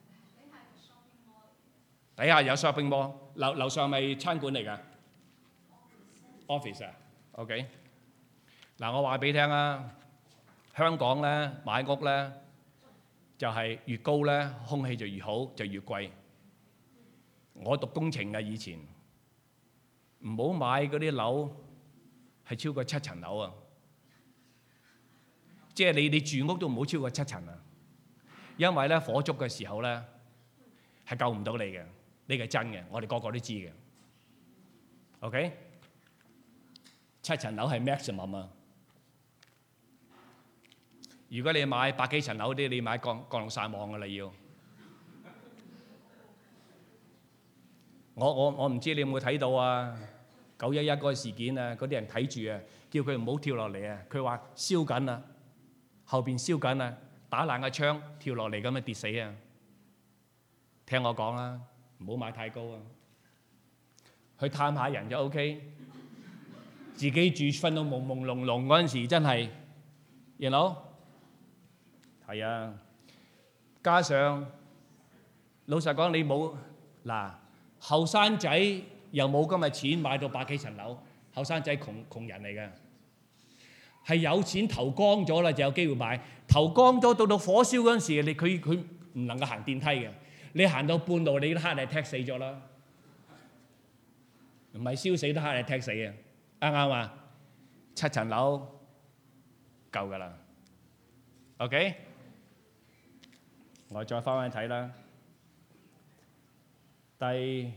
底下有 shopping mall， 樓上咪餐館嚟㗎 office 啊 ，OK。嗱，我話俾你聽啊，香港咧買屋咧就係越高咧空氣就越好，就越貴。我讀工程嘅以前，唔好買嗰啲樓係超過7層樓啊！即係你住屋都唔好超過7層啊，因為咧火燭嘅時候咧係救唔到你嘅，呢個係真嘅，我哋個個都知嘅。OK， 7層樓係 maximum 啊！如果你買百幾層樓啲，你買降落傘網㗎啦要。我唔知你有冇睇到啊？911嗰個事件啊，嗰啲人睇住啊，叫佢唔好跳落嚟啊！佢話燒緊啊，後邊燒緊啊，打爛個窗跳落嚟咁啊跌死啊！聽我講啦，唔好買太高啊！去探下人就 OK， 自己住瞓到朦朦朧朧嗰陣時真係，you know？係啊，加上老實講，你冇嗱後生仔又冇今日錢買到百幾層樓，後生仔窮人嚟嘅，係有錢投光咗啦就有機會買，投光咗到火燒嗰陣時，佢唔能夠行電梯嘅，你行到半路你都heart attack死咗啦，唔係燒死都heart attack死啊！啱啱啊？7層樓夠㗎啦 ，OK。我再翻去睇啦，啟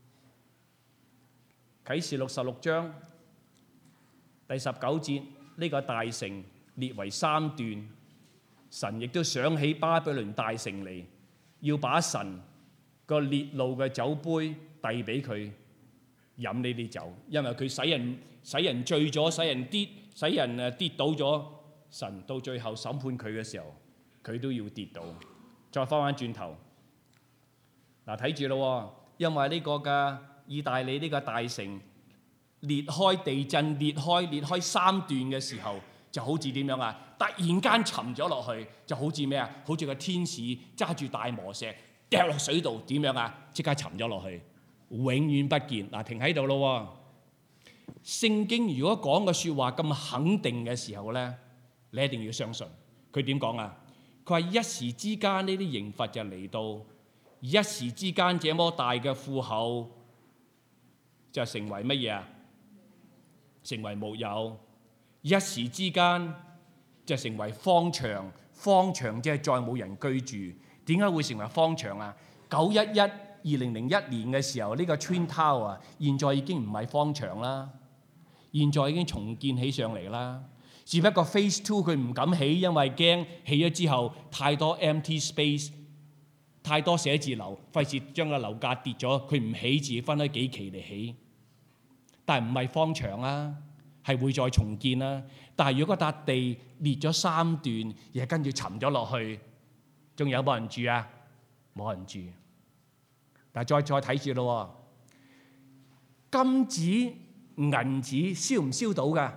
示錄16章第19節，呢個大城列為3段，神亦都想起巴比倫大城嚟，要把神個烈怒嘅酒杯遞俾佢飲呢啲酒，因為佢使人醉咗，使人跌倒咗，神到最後審判佢嘅時候，佢都要跌倒。再翻返轉頭，嗱睇住咯，因為呢個嘅意大利呢個大城裂開地震裂開3段嘅時候，就好似點樣啊？突然間沉咗落去，就好似咩啊？好似個天使揸住大磨石掉落水度，點樣啊？即刻沉咗落去，永遠不見。嗱，停喺度咯。聖經如果講嘅説話咁肯定嘅時候咧，你一定要相信。佢點講啊？佢話一時之間呢啲刑罰就嚟到，一時之間這麼大嘅富厚就成為乜嘢啊？成為沒有。一時之間就成為荒場，荒場即係再冇人居住。點解會成為荒場啊？2001年嘅時候，呢個 Twin Tower 啊，現在已經唔係荒場啦，現在已經重建起上嚟啦。只不過 Phase 2佢唔敢起，因為驚起咗之後太多 empty space， 太多寫字樓，費事將個樓價跌咗。佢唔起，自己分開幾期嚟起。但係唔係荒場啊，係會再重建啦。但係如果嗰笪地裂咗3段，而係跟住沉咗落去，仲有冇人住啊？冇人住。但係再睇住咯，金子銀子燒唔燒到㗎？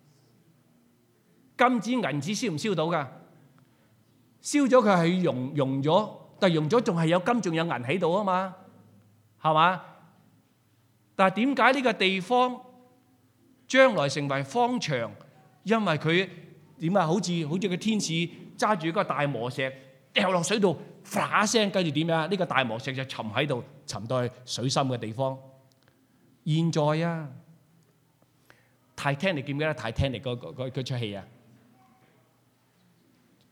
金子銀子燒唔燒到㗎？燒咗佢係溶咗，但係溶咗仲係有金仲有銀喺度啊嘛，係嘛？但係點解呢個地方將來成為荒場？因為佢點啊？好似個天使揸住個大磨石掉落水度，嘩一聲，跟住點樣？呢個大磨石就沉喺度，沉到去水深嘅地方。現在啊，Titanic 記唔記得 Titanic 嗰出戲啊？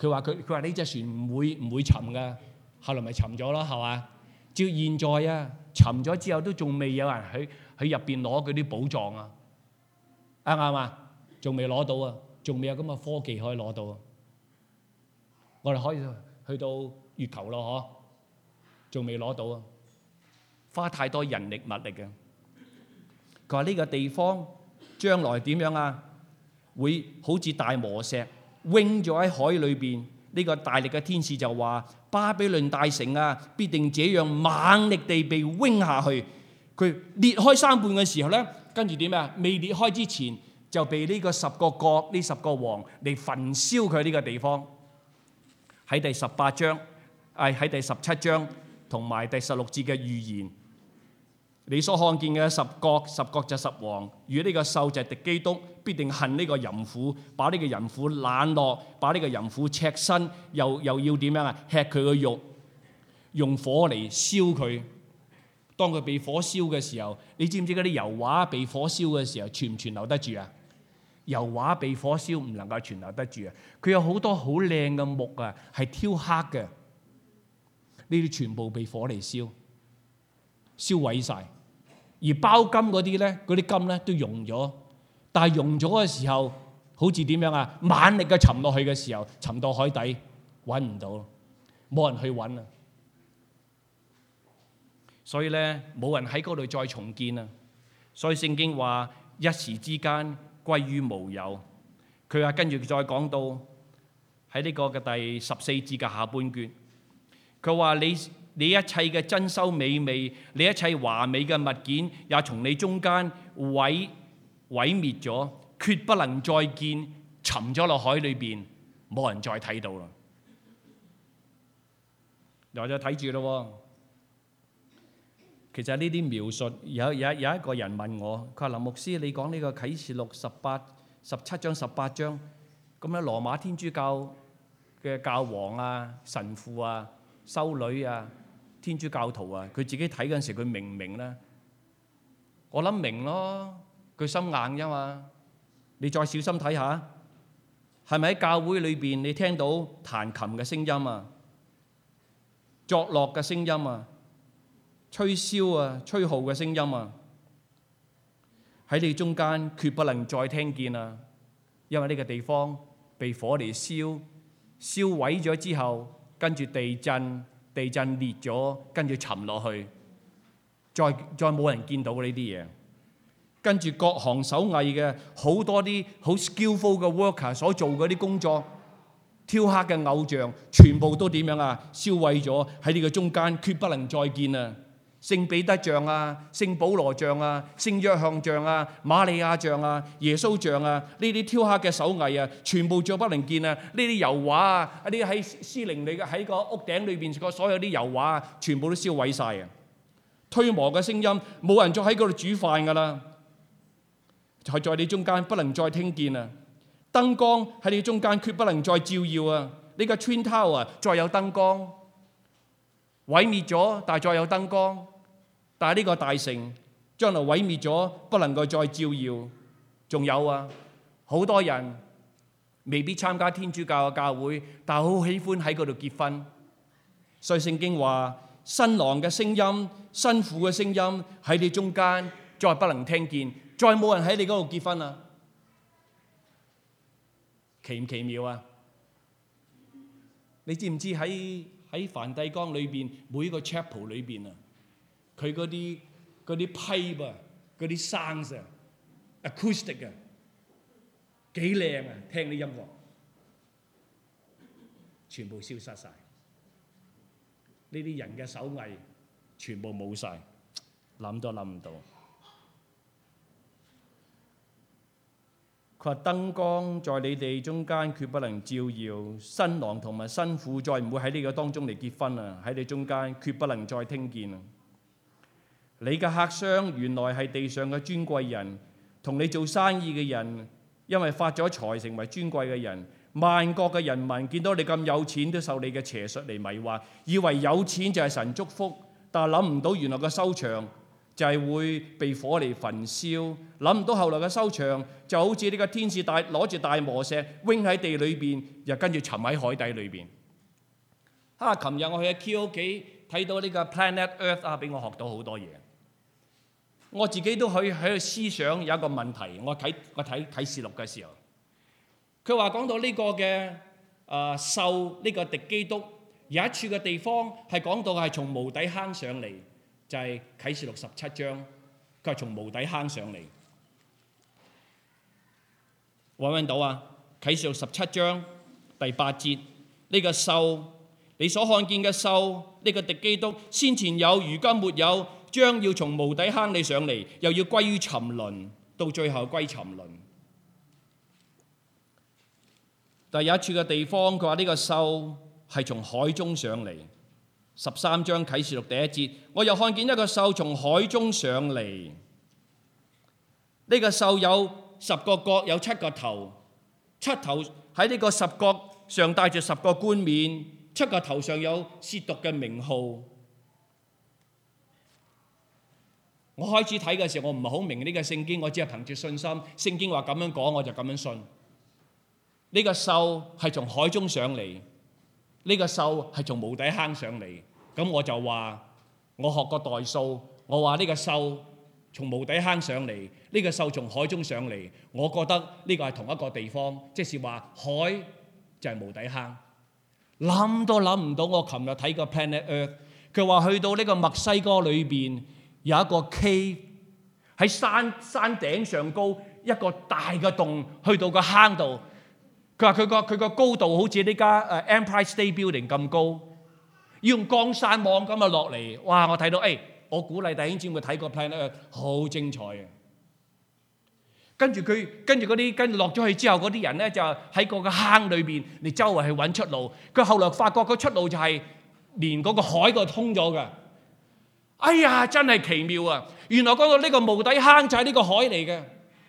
佢話呢隻船唔會沉㗎，後來咪沉咗咯，係嘛？照現在啊，沉咗之後都仲未有人喺入邊攞嗰啲寶藏啊，啱唔啱啊？仲未攞到啊，仲未有咁嘅科技可以攞到啊。我哋可以去到月球咯，仲未攞到啊，花太多人力物力嘅。佢話呢個地方將來點樣啊？會好似大磨石扔咗喺海裏邊。呢個大力嘅天使就話：巴比倫大城啊，必定這樣猛力地被扔下去。佢裂開三半嘅時候咧，跟住點啊？未裂開之前就被呢個10個國、呢10個王嚟焚燒佢呢個地方。喺第18章，喺第17章同埋第16節嘅預言，你所看見嘅10國就10王，與呢個獸就係敵基督，必定恨呢個淫婦，把呢個淫婦冷落，把呢個淫婦赤身，又要點樣啊？吃佢嘅肉，用火嚟燒佢。當佢被火燒嘅時候，你知唔知嗰啲油畫被火燒嘅時候存唔存留得住啊？油畫被火燒唔能夠存留得住啊！佢有好多好靚嘅木啊，係挑黑嘅，呢啲全部被火嚟燒毀晒。而包金嗰啲咧，嗰啲金咧都溶咗，但係溶咗嘅時候，好似點樣啊？猛力嘅沉落去嘅時候，沉到海底揾唔到，冇人去揾啊！所以咧，冇人喺嗰度再重建啊！所以聖經話一時之間歸於無有。佢話跟住再講到喺呢個嘅第14節嘅下半段，佢話你一切嘅珍饈美味，你一切華美嘅物件，也從你中間毀滅咗，決不能再見，沉咗落海裏邊，冇人再睇到啦。又再睇住咯。其實呢啲描述有一個人問我，佢話林牧師，你講呢個啟示錄17章18章，咁咧羅馬天主教嘅教皇啊、神父啊、修女啊、天主教徒啊，佢自己睇嗰陣時，佢明唔明咧？我諗明咯，佢心硬啫嘛。你再小心睇下，係咪喺教會裏邊你聽到彈琴嘅聲音啊、作樂嘅聲音啊、吹簫啊、吹號嘅聲音啊，喺你中間決不能再聽見啊！因為呢個地方被火嚟燒毀咗之後，跟住地震裂咗，跟住沉落去，再冇人見到呢啲嘢。跟住各行手藝嘅好多啲好 skillful 嘅 worker 所做嗰啲工作，雕刻嘅偶像，全部都點樣啊？燒毀咗，喺呢個中間決不能再見啊！聖彼得像啊、聖保羅像啊、聖約翰像啊、瑪利亞像啊、耶穌像啊，呢啲雕刻嘅手藝啊，全部再不能見啊！呢啲油畫啊，呢啲喺司靈裏嘅喺個屋頂裏邊所有啲油畫啊，全部都燒毀晒啊！推磨嘅聲音，冇人再喺嗰度煮飯噶啦，係在你中間不能再聽見啊！燈光喺你中間決不能再照耀啊！呢個 Twin Tower 再有燈光，毀滅咗，但係再有燈光。但係呢個大城將來毀滅咗，不能夠再照耀。仲有啊，好多人未必參加天主教嘅教會，但係好喜歡喺嗰度結婚。所以聖經話，新郎嘅聲音、新婦嘅聲音喺你中間，再不能聽見，再冇人喺你嗰度結婚啊！奇唔奇妙啊？你知唔知喺梵蒂岡裏邊每一個 chapel 裏邊啊，佢嗰啲pipe啊，嗰啲 sound 啊 ，acoustic 啊，幾靚啊！聽啲音樂，全部消失晒。呢啲人嘅手藝全部冇晒，諗都諗唔到。佢話燈光在你哋中間決不能照耀，新郎同埋新婦再唔會喺呢個當中嚟結婚啊！喺你中間決不能再聽見啊！你嘅客商原來係地上嘅尊貴人，同你做生意嘅人，因為發咗財成為尊貴嘅人。萬國嘅人民見到你咁有錢，都受你嘅邪術嚟迷惑，以為有錢就係神祝福，但係諗唔到原來個收場就係會被火嚟焚燒。諗唔到後來嘅收場就好似呢個天使攞住大磨石扔喺地裏邊，又跟住沉喺海底裏邊。琴日我去阿 Q 屋企睇到呢個 Planet Earth 俾我學到好多嘢。我自己都喺度思想有一個問題。我睇啟示錄嘅時候，佢話講到呢個嘅獸呢個敵基督有一處嘅地方係講到係從無底坑上嚟，就係啟示錄17章，佢係從無底坑上嚟。揾唔揾到啊？啟示錄17章第8節，呢個獸，你所看見嘅獸，呢個敵基督，先前有，如今沒有，將要從無底坑裏上嚟，又要歸於沉淪，到最後歸沉淪。但有一處嘅地方，佢話呢個獸係從海中上嚟。13章啟示錄第1節，我又看見一個獸從海中上嚟。呢個獸有10個角，有7個頭，7頭喺呢個10角上帶住10個冠冕，7個頭上有褻瀆嘅名號。我開始睇嘅時候，我唔係好明呢個聖經，我只係憑住信心，聖經話咁樣講，我就咁樣信。呢個獸係從海中上嚟，呢個獸係從無底坑上嚟。咁我就話，我學過代數，我話呢個獸從無底坑上嚟，呢個獸從海中上嚟。我覺得呢個係同一個地方，即是話海就係無底坑。諗都諗唔到，我琴日睇個 Planet Earth， 佢話去到呢個墨西哥裏邊有一個 cave 喺山頂上高一個大嘅洞，去到個坑度。佢話佢個高度好似呢家Empire State Building 咁高，要用降傘網咁啊落嚟。哇！我睇到我鼓勵弟兄姊妹睇個 Planet Earth， 好精彩啊！跟住落咗去之後，嗰啲人咧就喺個坑裏邊，你周圍去揾出路。佢後來發覺個出路就係連嗰個海度通咗㗎。哎呀，真係奇妙啊！原來講到呢個無底坑就係呢個海嚟嘅。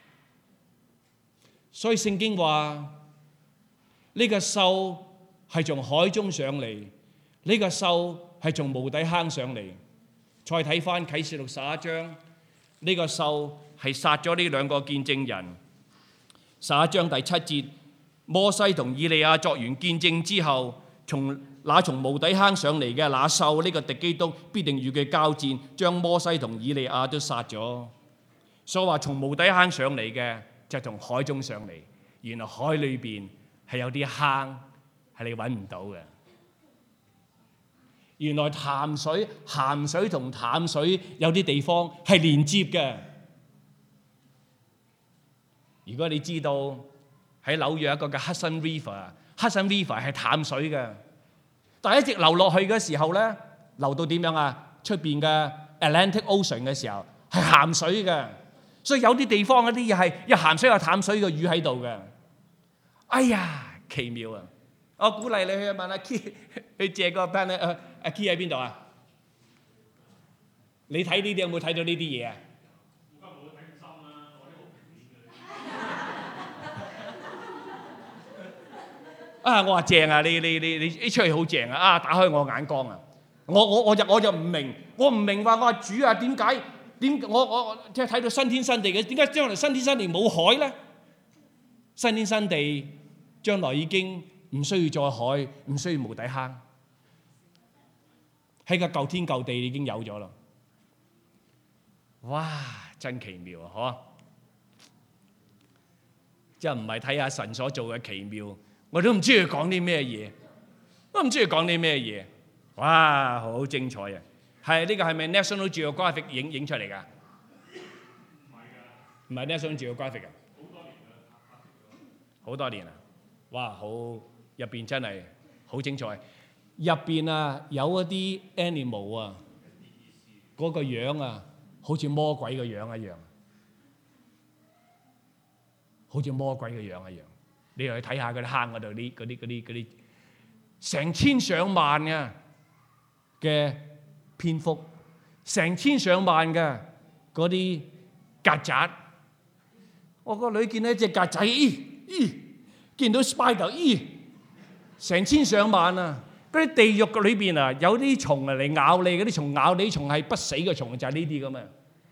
所以聖經話呢個獸係從海中上嚟，呢個獸係從無底坑上嚟。再睇翻啟示錄11章，呢個獸係殺咗呢兩個見證人。11章第7節，摩西同以利亞作完見證之後，從無底坑上嚟嘅那獸，呢個敵基督必定與佢交戰，將摩西同以利亞都殺咗。所以話從無底坑上嚟嘅就係從海中上嚟。原來海裏邊係有啲坑係你揾唔到嘅。原來鹹水同淡水有啲地方係連接嘅。如果你知道喺紐約一個叫 Hudson River 係淡水嘅，但係一直流落去嘅時候咧，流到點樣啊？出邊嘅 Atlantic Ocean 嘅時候係鹹水嘅，所以有啲地方嗰啲嘢係有鹹水有淡水嘅魚喺度嘅。哎呀，奇妙啊！我鼓勵你去問阿 Key 去借個 pen 阿 Key 喺邊度啊？你睇呢啲有冇睇到呢啲嘢啊？而家冇睇咁深啦，我啲好平面嘅。我話正啊！你出去好正啊！打開我眼光啊！我就唔明，我唔明話我話主啊，點我即係睇到新天新地嘅，點解將來新天新地冇海咧？新天新地將來已經唔需要再海，唔需要無底坑，喺個舊天舊地已經有咗啦。哇！真奇妙啊！嗬，即係唔係睇下神所做嘅奇妙，我都唔知佢講啲咩嘢，哇！好精彩啊！係呢個係咪 National Geographic 影出嚟㗎？唔係 National Geographic 㗎。好多年啦，哇！好入邊真係好精彩。入邊啊有一啲 animal 啊，嗰個樣啊，好似魔鬼嘅樣一樣，好似魔鬼嘅樣一樣。你又去睇下嗰啲坑嗰度嗰啲成千上萬嘅蝙蝠，成千上萬嘅嗰啲曱甴。我個女見到一隻曱甴，見到 spider， 成千上萬啊！嗰啲地獄嘅裏邊啊，有啲蟲啊嚟咬你，嗰啲蟲咬你，蟲係不死嘅蟲，就係呢啲咁啊！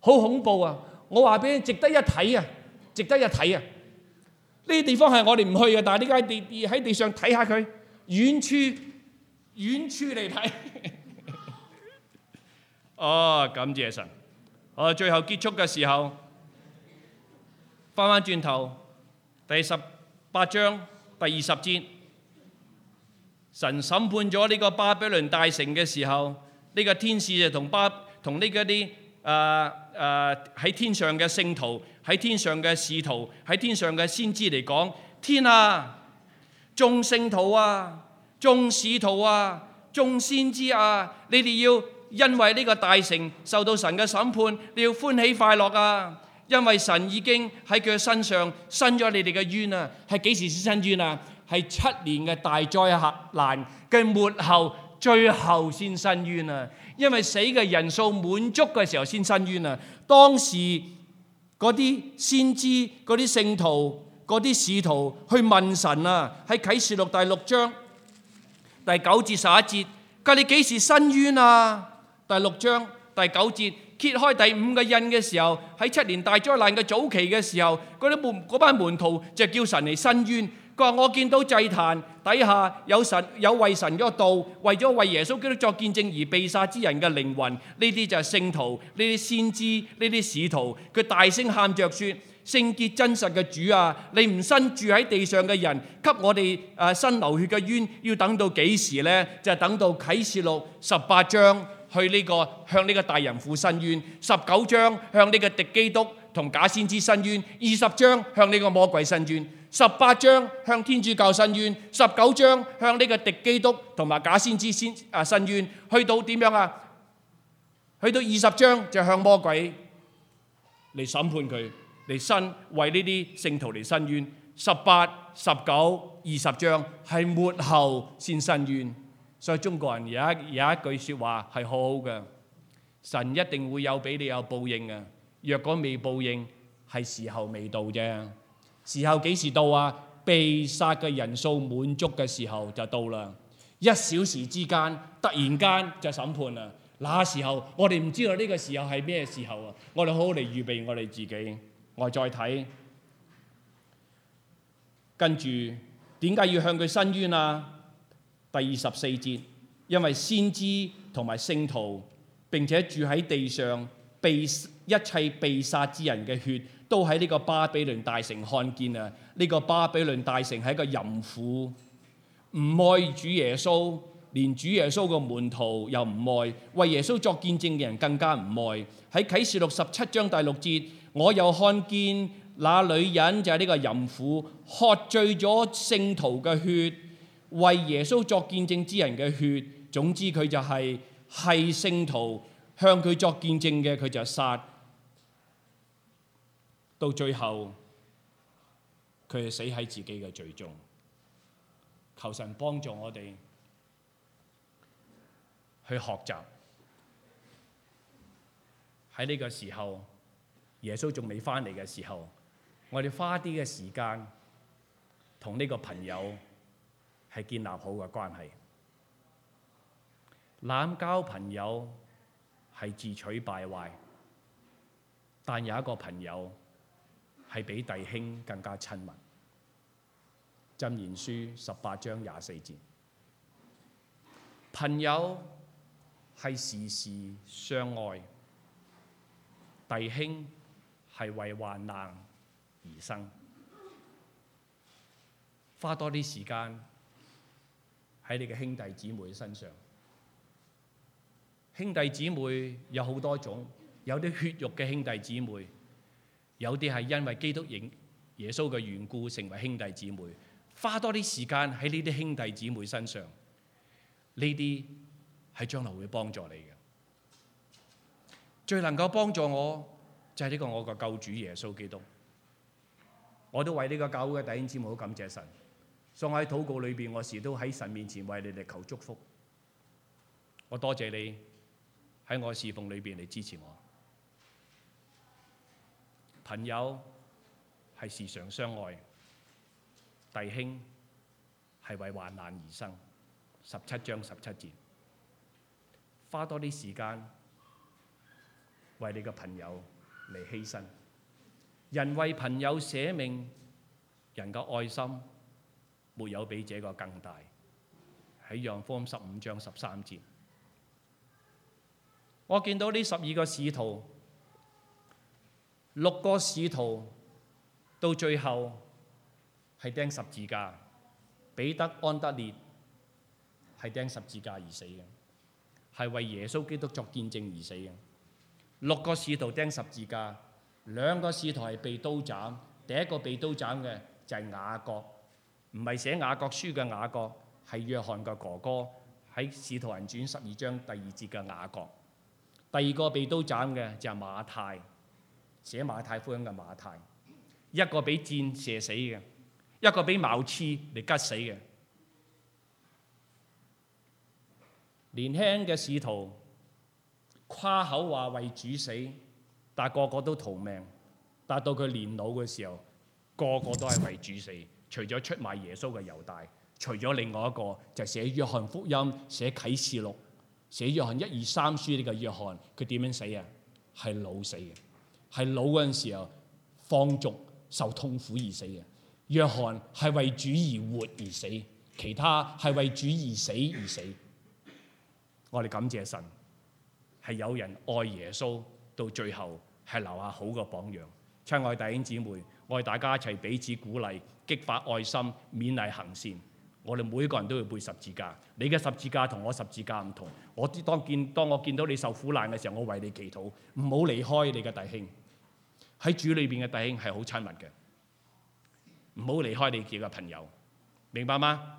好恐怖啊！我話俾你，值得一睇啊，值得一睇啊！呢啲地方係我哋唔去嘅，但係呢家喺地上睇下佢，遠處嚟睇。哦，感謝神！最後結束嘅時候，翻轉頭，第18章第20節，神審判咗呢個巴比倫大城嘅時候，呢個天使就同呢個啲喺天上嘅聖徒、喺天上嘅使徒、喺天上嘅先知嚟講：天啊，眾聖徒啊，眾使徒啊，眾先知啊，你哋要因為呢個大城受到神嘅審判，你要歡喜快樂啊！因為神已經喺佢身上伸咗你哋嘅冤啊！係幾時先伸冤啊？係7年嘅大災難嘅末後，最後先伸冤啊！因為死嘅人數滿足嘅時候先伸冤啊！當時嗰啲先知、嗰啲聖徒、嗰啲使徒去問神啊，喺啟示錄第6章第9至11節，佢你幾時伸冤啊？第6章第9節揭開第5個印嘅時候，喺7年大災難嘅早期嘅時候，嗰班門徒就叫神嚟伸冤。佢話：我見到祭壇底下有為神嘅道，為咗為耶穌基督作見證而被殺之人嘅靈魂，呢啲就係聖徒，呢啲先知，呢啲使徒。佢大聲喊着說：聖潔真實嘅主啊，你唔伸住喺地上嘅人，給我哋伸流血嘅冤，要等到幾時呢？就係等到啟示錄18章向呢個大淫婦伸冤，19章向呢個敵基督同假先知伸冤，20章向呢個魔鬼伸冤，18章向天主教伸冤，19章向呢個敵基督同埋假先知伸冤，去到點樣啊？去到20章就向魔鬼嚟審判佢，嚟為呢啲聖徒嚟伸冤。18、19、20章係末後先伸冤。所以中國人有一句説話係好好嘅，神一定會有俾你有報應嘅。若果未報應，係時候未到啫。時候幾時到啊？被殺嘅人數滿足嘅時候就到啦。1小時之間，突然間就審判啦。那時候我哋唔知道呢個時候係咩時候啊！我哋好好嚟預備我哋自己。我再睇，跟住點解要向佢伸冤啊？第24節，因為先知同埋聖徒並且住喺地上一切被殺之人嘅血，都喺呢個巴比倫大城看見啊！呢個巴比倫大城係一個淫婦，唔愛主耶穌，連主耶穌個門徒又唔愛，為耶穌作見證嘅人更加唔愛。喺啟示錄17章第6節，我又看見那女人就係呢個淫婦，喝醉咗聖徒嘅血，為耶穌作見證之人嘅血。總之佢就係聖徒向佢作見證嘅，佢就殺。到最後佢係死喺自己嘅罪中。求神幫助我哋去學習，喺呢個時候耶穌仲未返嚟嘅時候，我哋花啲嘅時間同呢個朋友係建立好嘅關係。濫交朋友係自取敗壞，但有一個朋友係比弟兄更加親密。箴言書18章24節，朋友係時時相愛，弟兄係為患難而生。花多啲時間喺你嘅兄弟姊妹身上。兄弟姊妹有好多種，有啲血肉嘅兄弟姊妹，有啲係因為基督耶穌嘅緣故成為兄弟姊妹。花多啲時間喺呢啲兄弟姊妹身上，呢啲係將來會幫助你嘅。最能夠幫助我就係呢個我嘅救主耶穌基督。我都為呢個教會嘅弟兄姊妹好感謝神，所以我喺禱告裏邊，我時都喺神面前為你哋求祝福。我多謝你喺我侍奉裏邊嚟支持我。朋友係時常相愛，弟兄係為患難而生。17章17節，花多啲時間為你嘅朋友嚟犧牲。人為朋友捨命，人嘅愛心沒有比這個更大。喺約翰福音15章13節，我見到呢12個使徒，6個使徒到最後係釘十字架，彼得、安德烈係釘十字架而死嘅，係為耶穌基督作見證而死嘅。6個使徒釘十字架，2個使徒係被刀斬。第一個被刀斬嘅就係雅各，唔係寫雅各書嘅雅各，係約翰嘅哥哥，喺使徒行傳12章第2節嘅雅各。第二個被刀斬嘅就係馬太，寫馬太福音嘅馬太。一個俾箭射死嘅，一個俾矛刺嚟吉死嘅。年輕嘅使徒誇口話為主死，但個個都逃命。但到佢年老嘅時候，個個都係為主死，除咗出賣耶穌嘅猶大，除咗另外一個就寫約翰福音、寫啟示錄、寫約翰1、2、3書呢個約翰，佢點樣死啊？係老死嘅，係老嗰陣時候放逐受痛苦而死嘅。約翰係為主而活而死，其他係為主而死而死。我哋感謝神，係有人愛耶穌到最後係留下好嘅榜樣。親愛弟兄姊妹，我哋大家一齊彼此鼓勵，激發愛心，勉勵行善。我哋每一個人都要背十字架。你嘅十字架同我十字架唔同。當我見到你受苦難嘅時候，我為你祈禱，唔好離開你嘅弟兄。喺主裏邊嘅弟兄係好親密嘅，唔好離開你自己嘅朋友，明白嗎？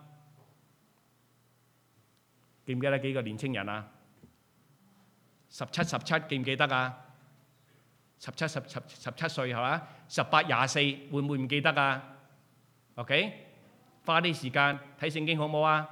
記唔記得幾個年青人啊？17記唔記得啊？17歲係嘛？18、24會唔會唔記得啊 ？OK， 花啲時間睇聖經好唔好啊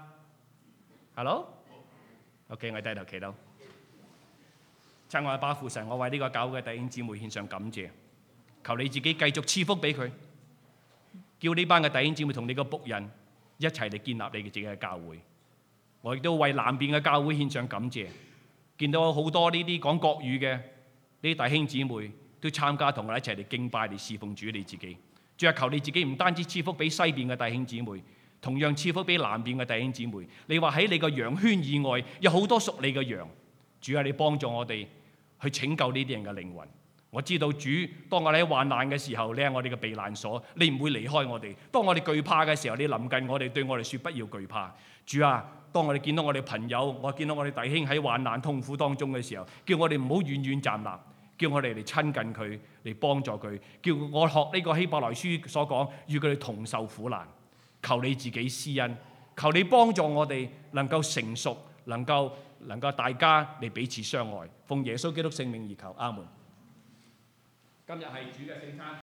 ？Hello？OK， 我低頭祈禱。親愛嘅爸父神，我為呢個教會嘅弟兄姊妹獻上感謝，求你自己繼續賜福俾佢，叫呢班嘅弟兄姊妹同你個僕人一齊嚟建立你自己嘅教會。我亦都為南邊嘅教會獻上感謝，見到好多呢啲講國語嘅呢啲弟兄姊妹都參加同我哋一齊嚟敬拜、嚟侍奉主你自己。主啊，求你自己唔單止賜福俾西邊嘅弟兄姊妹，同樣賜福俾南邊嘅弟兄姊妹。你話喺你個羊圈以外有好多屬你嘅羊，主啊，你幫助我哋去拯救呢啲人嘅靈魂。我知道主，當我哋喺患難嘅時候，你係我哋嘅避難所，你唔會離開我哋。當我哋懼怕嘅時候，你臨近我哋，對我哋說不要懼怕。主啊，當我哋見到我哋朋友，我見到我哋弟兄喺患難痛苦當中嘅時候，叫我哋唔好遠遠站立，叫我哋嚟親近佢，嚟幫助佢。叫我學呢個希伯來書所講，與佢哋同受苦難。求你自己施恩，求你幫助我哋能夠成熟，能夠大家嚟彼此相愛。奉耶穌基督聖名而求，阿門。今日係主嘅聖餐。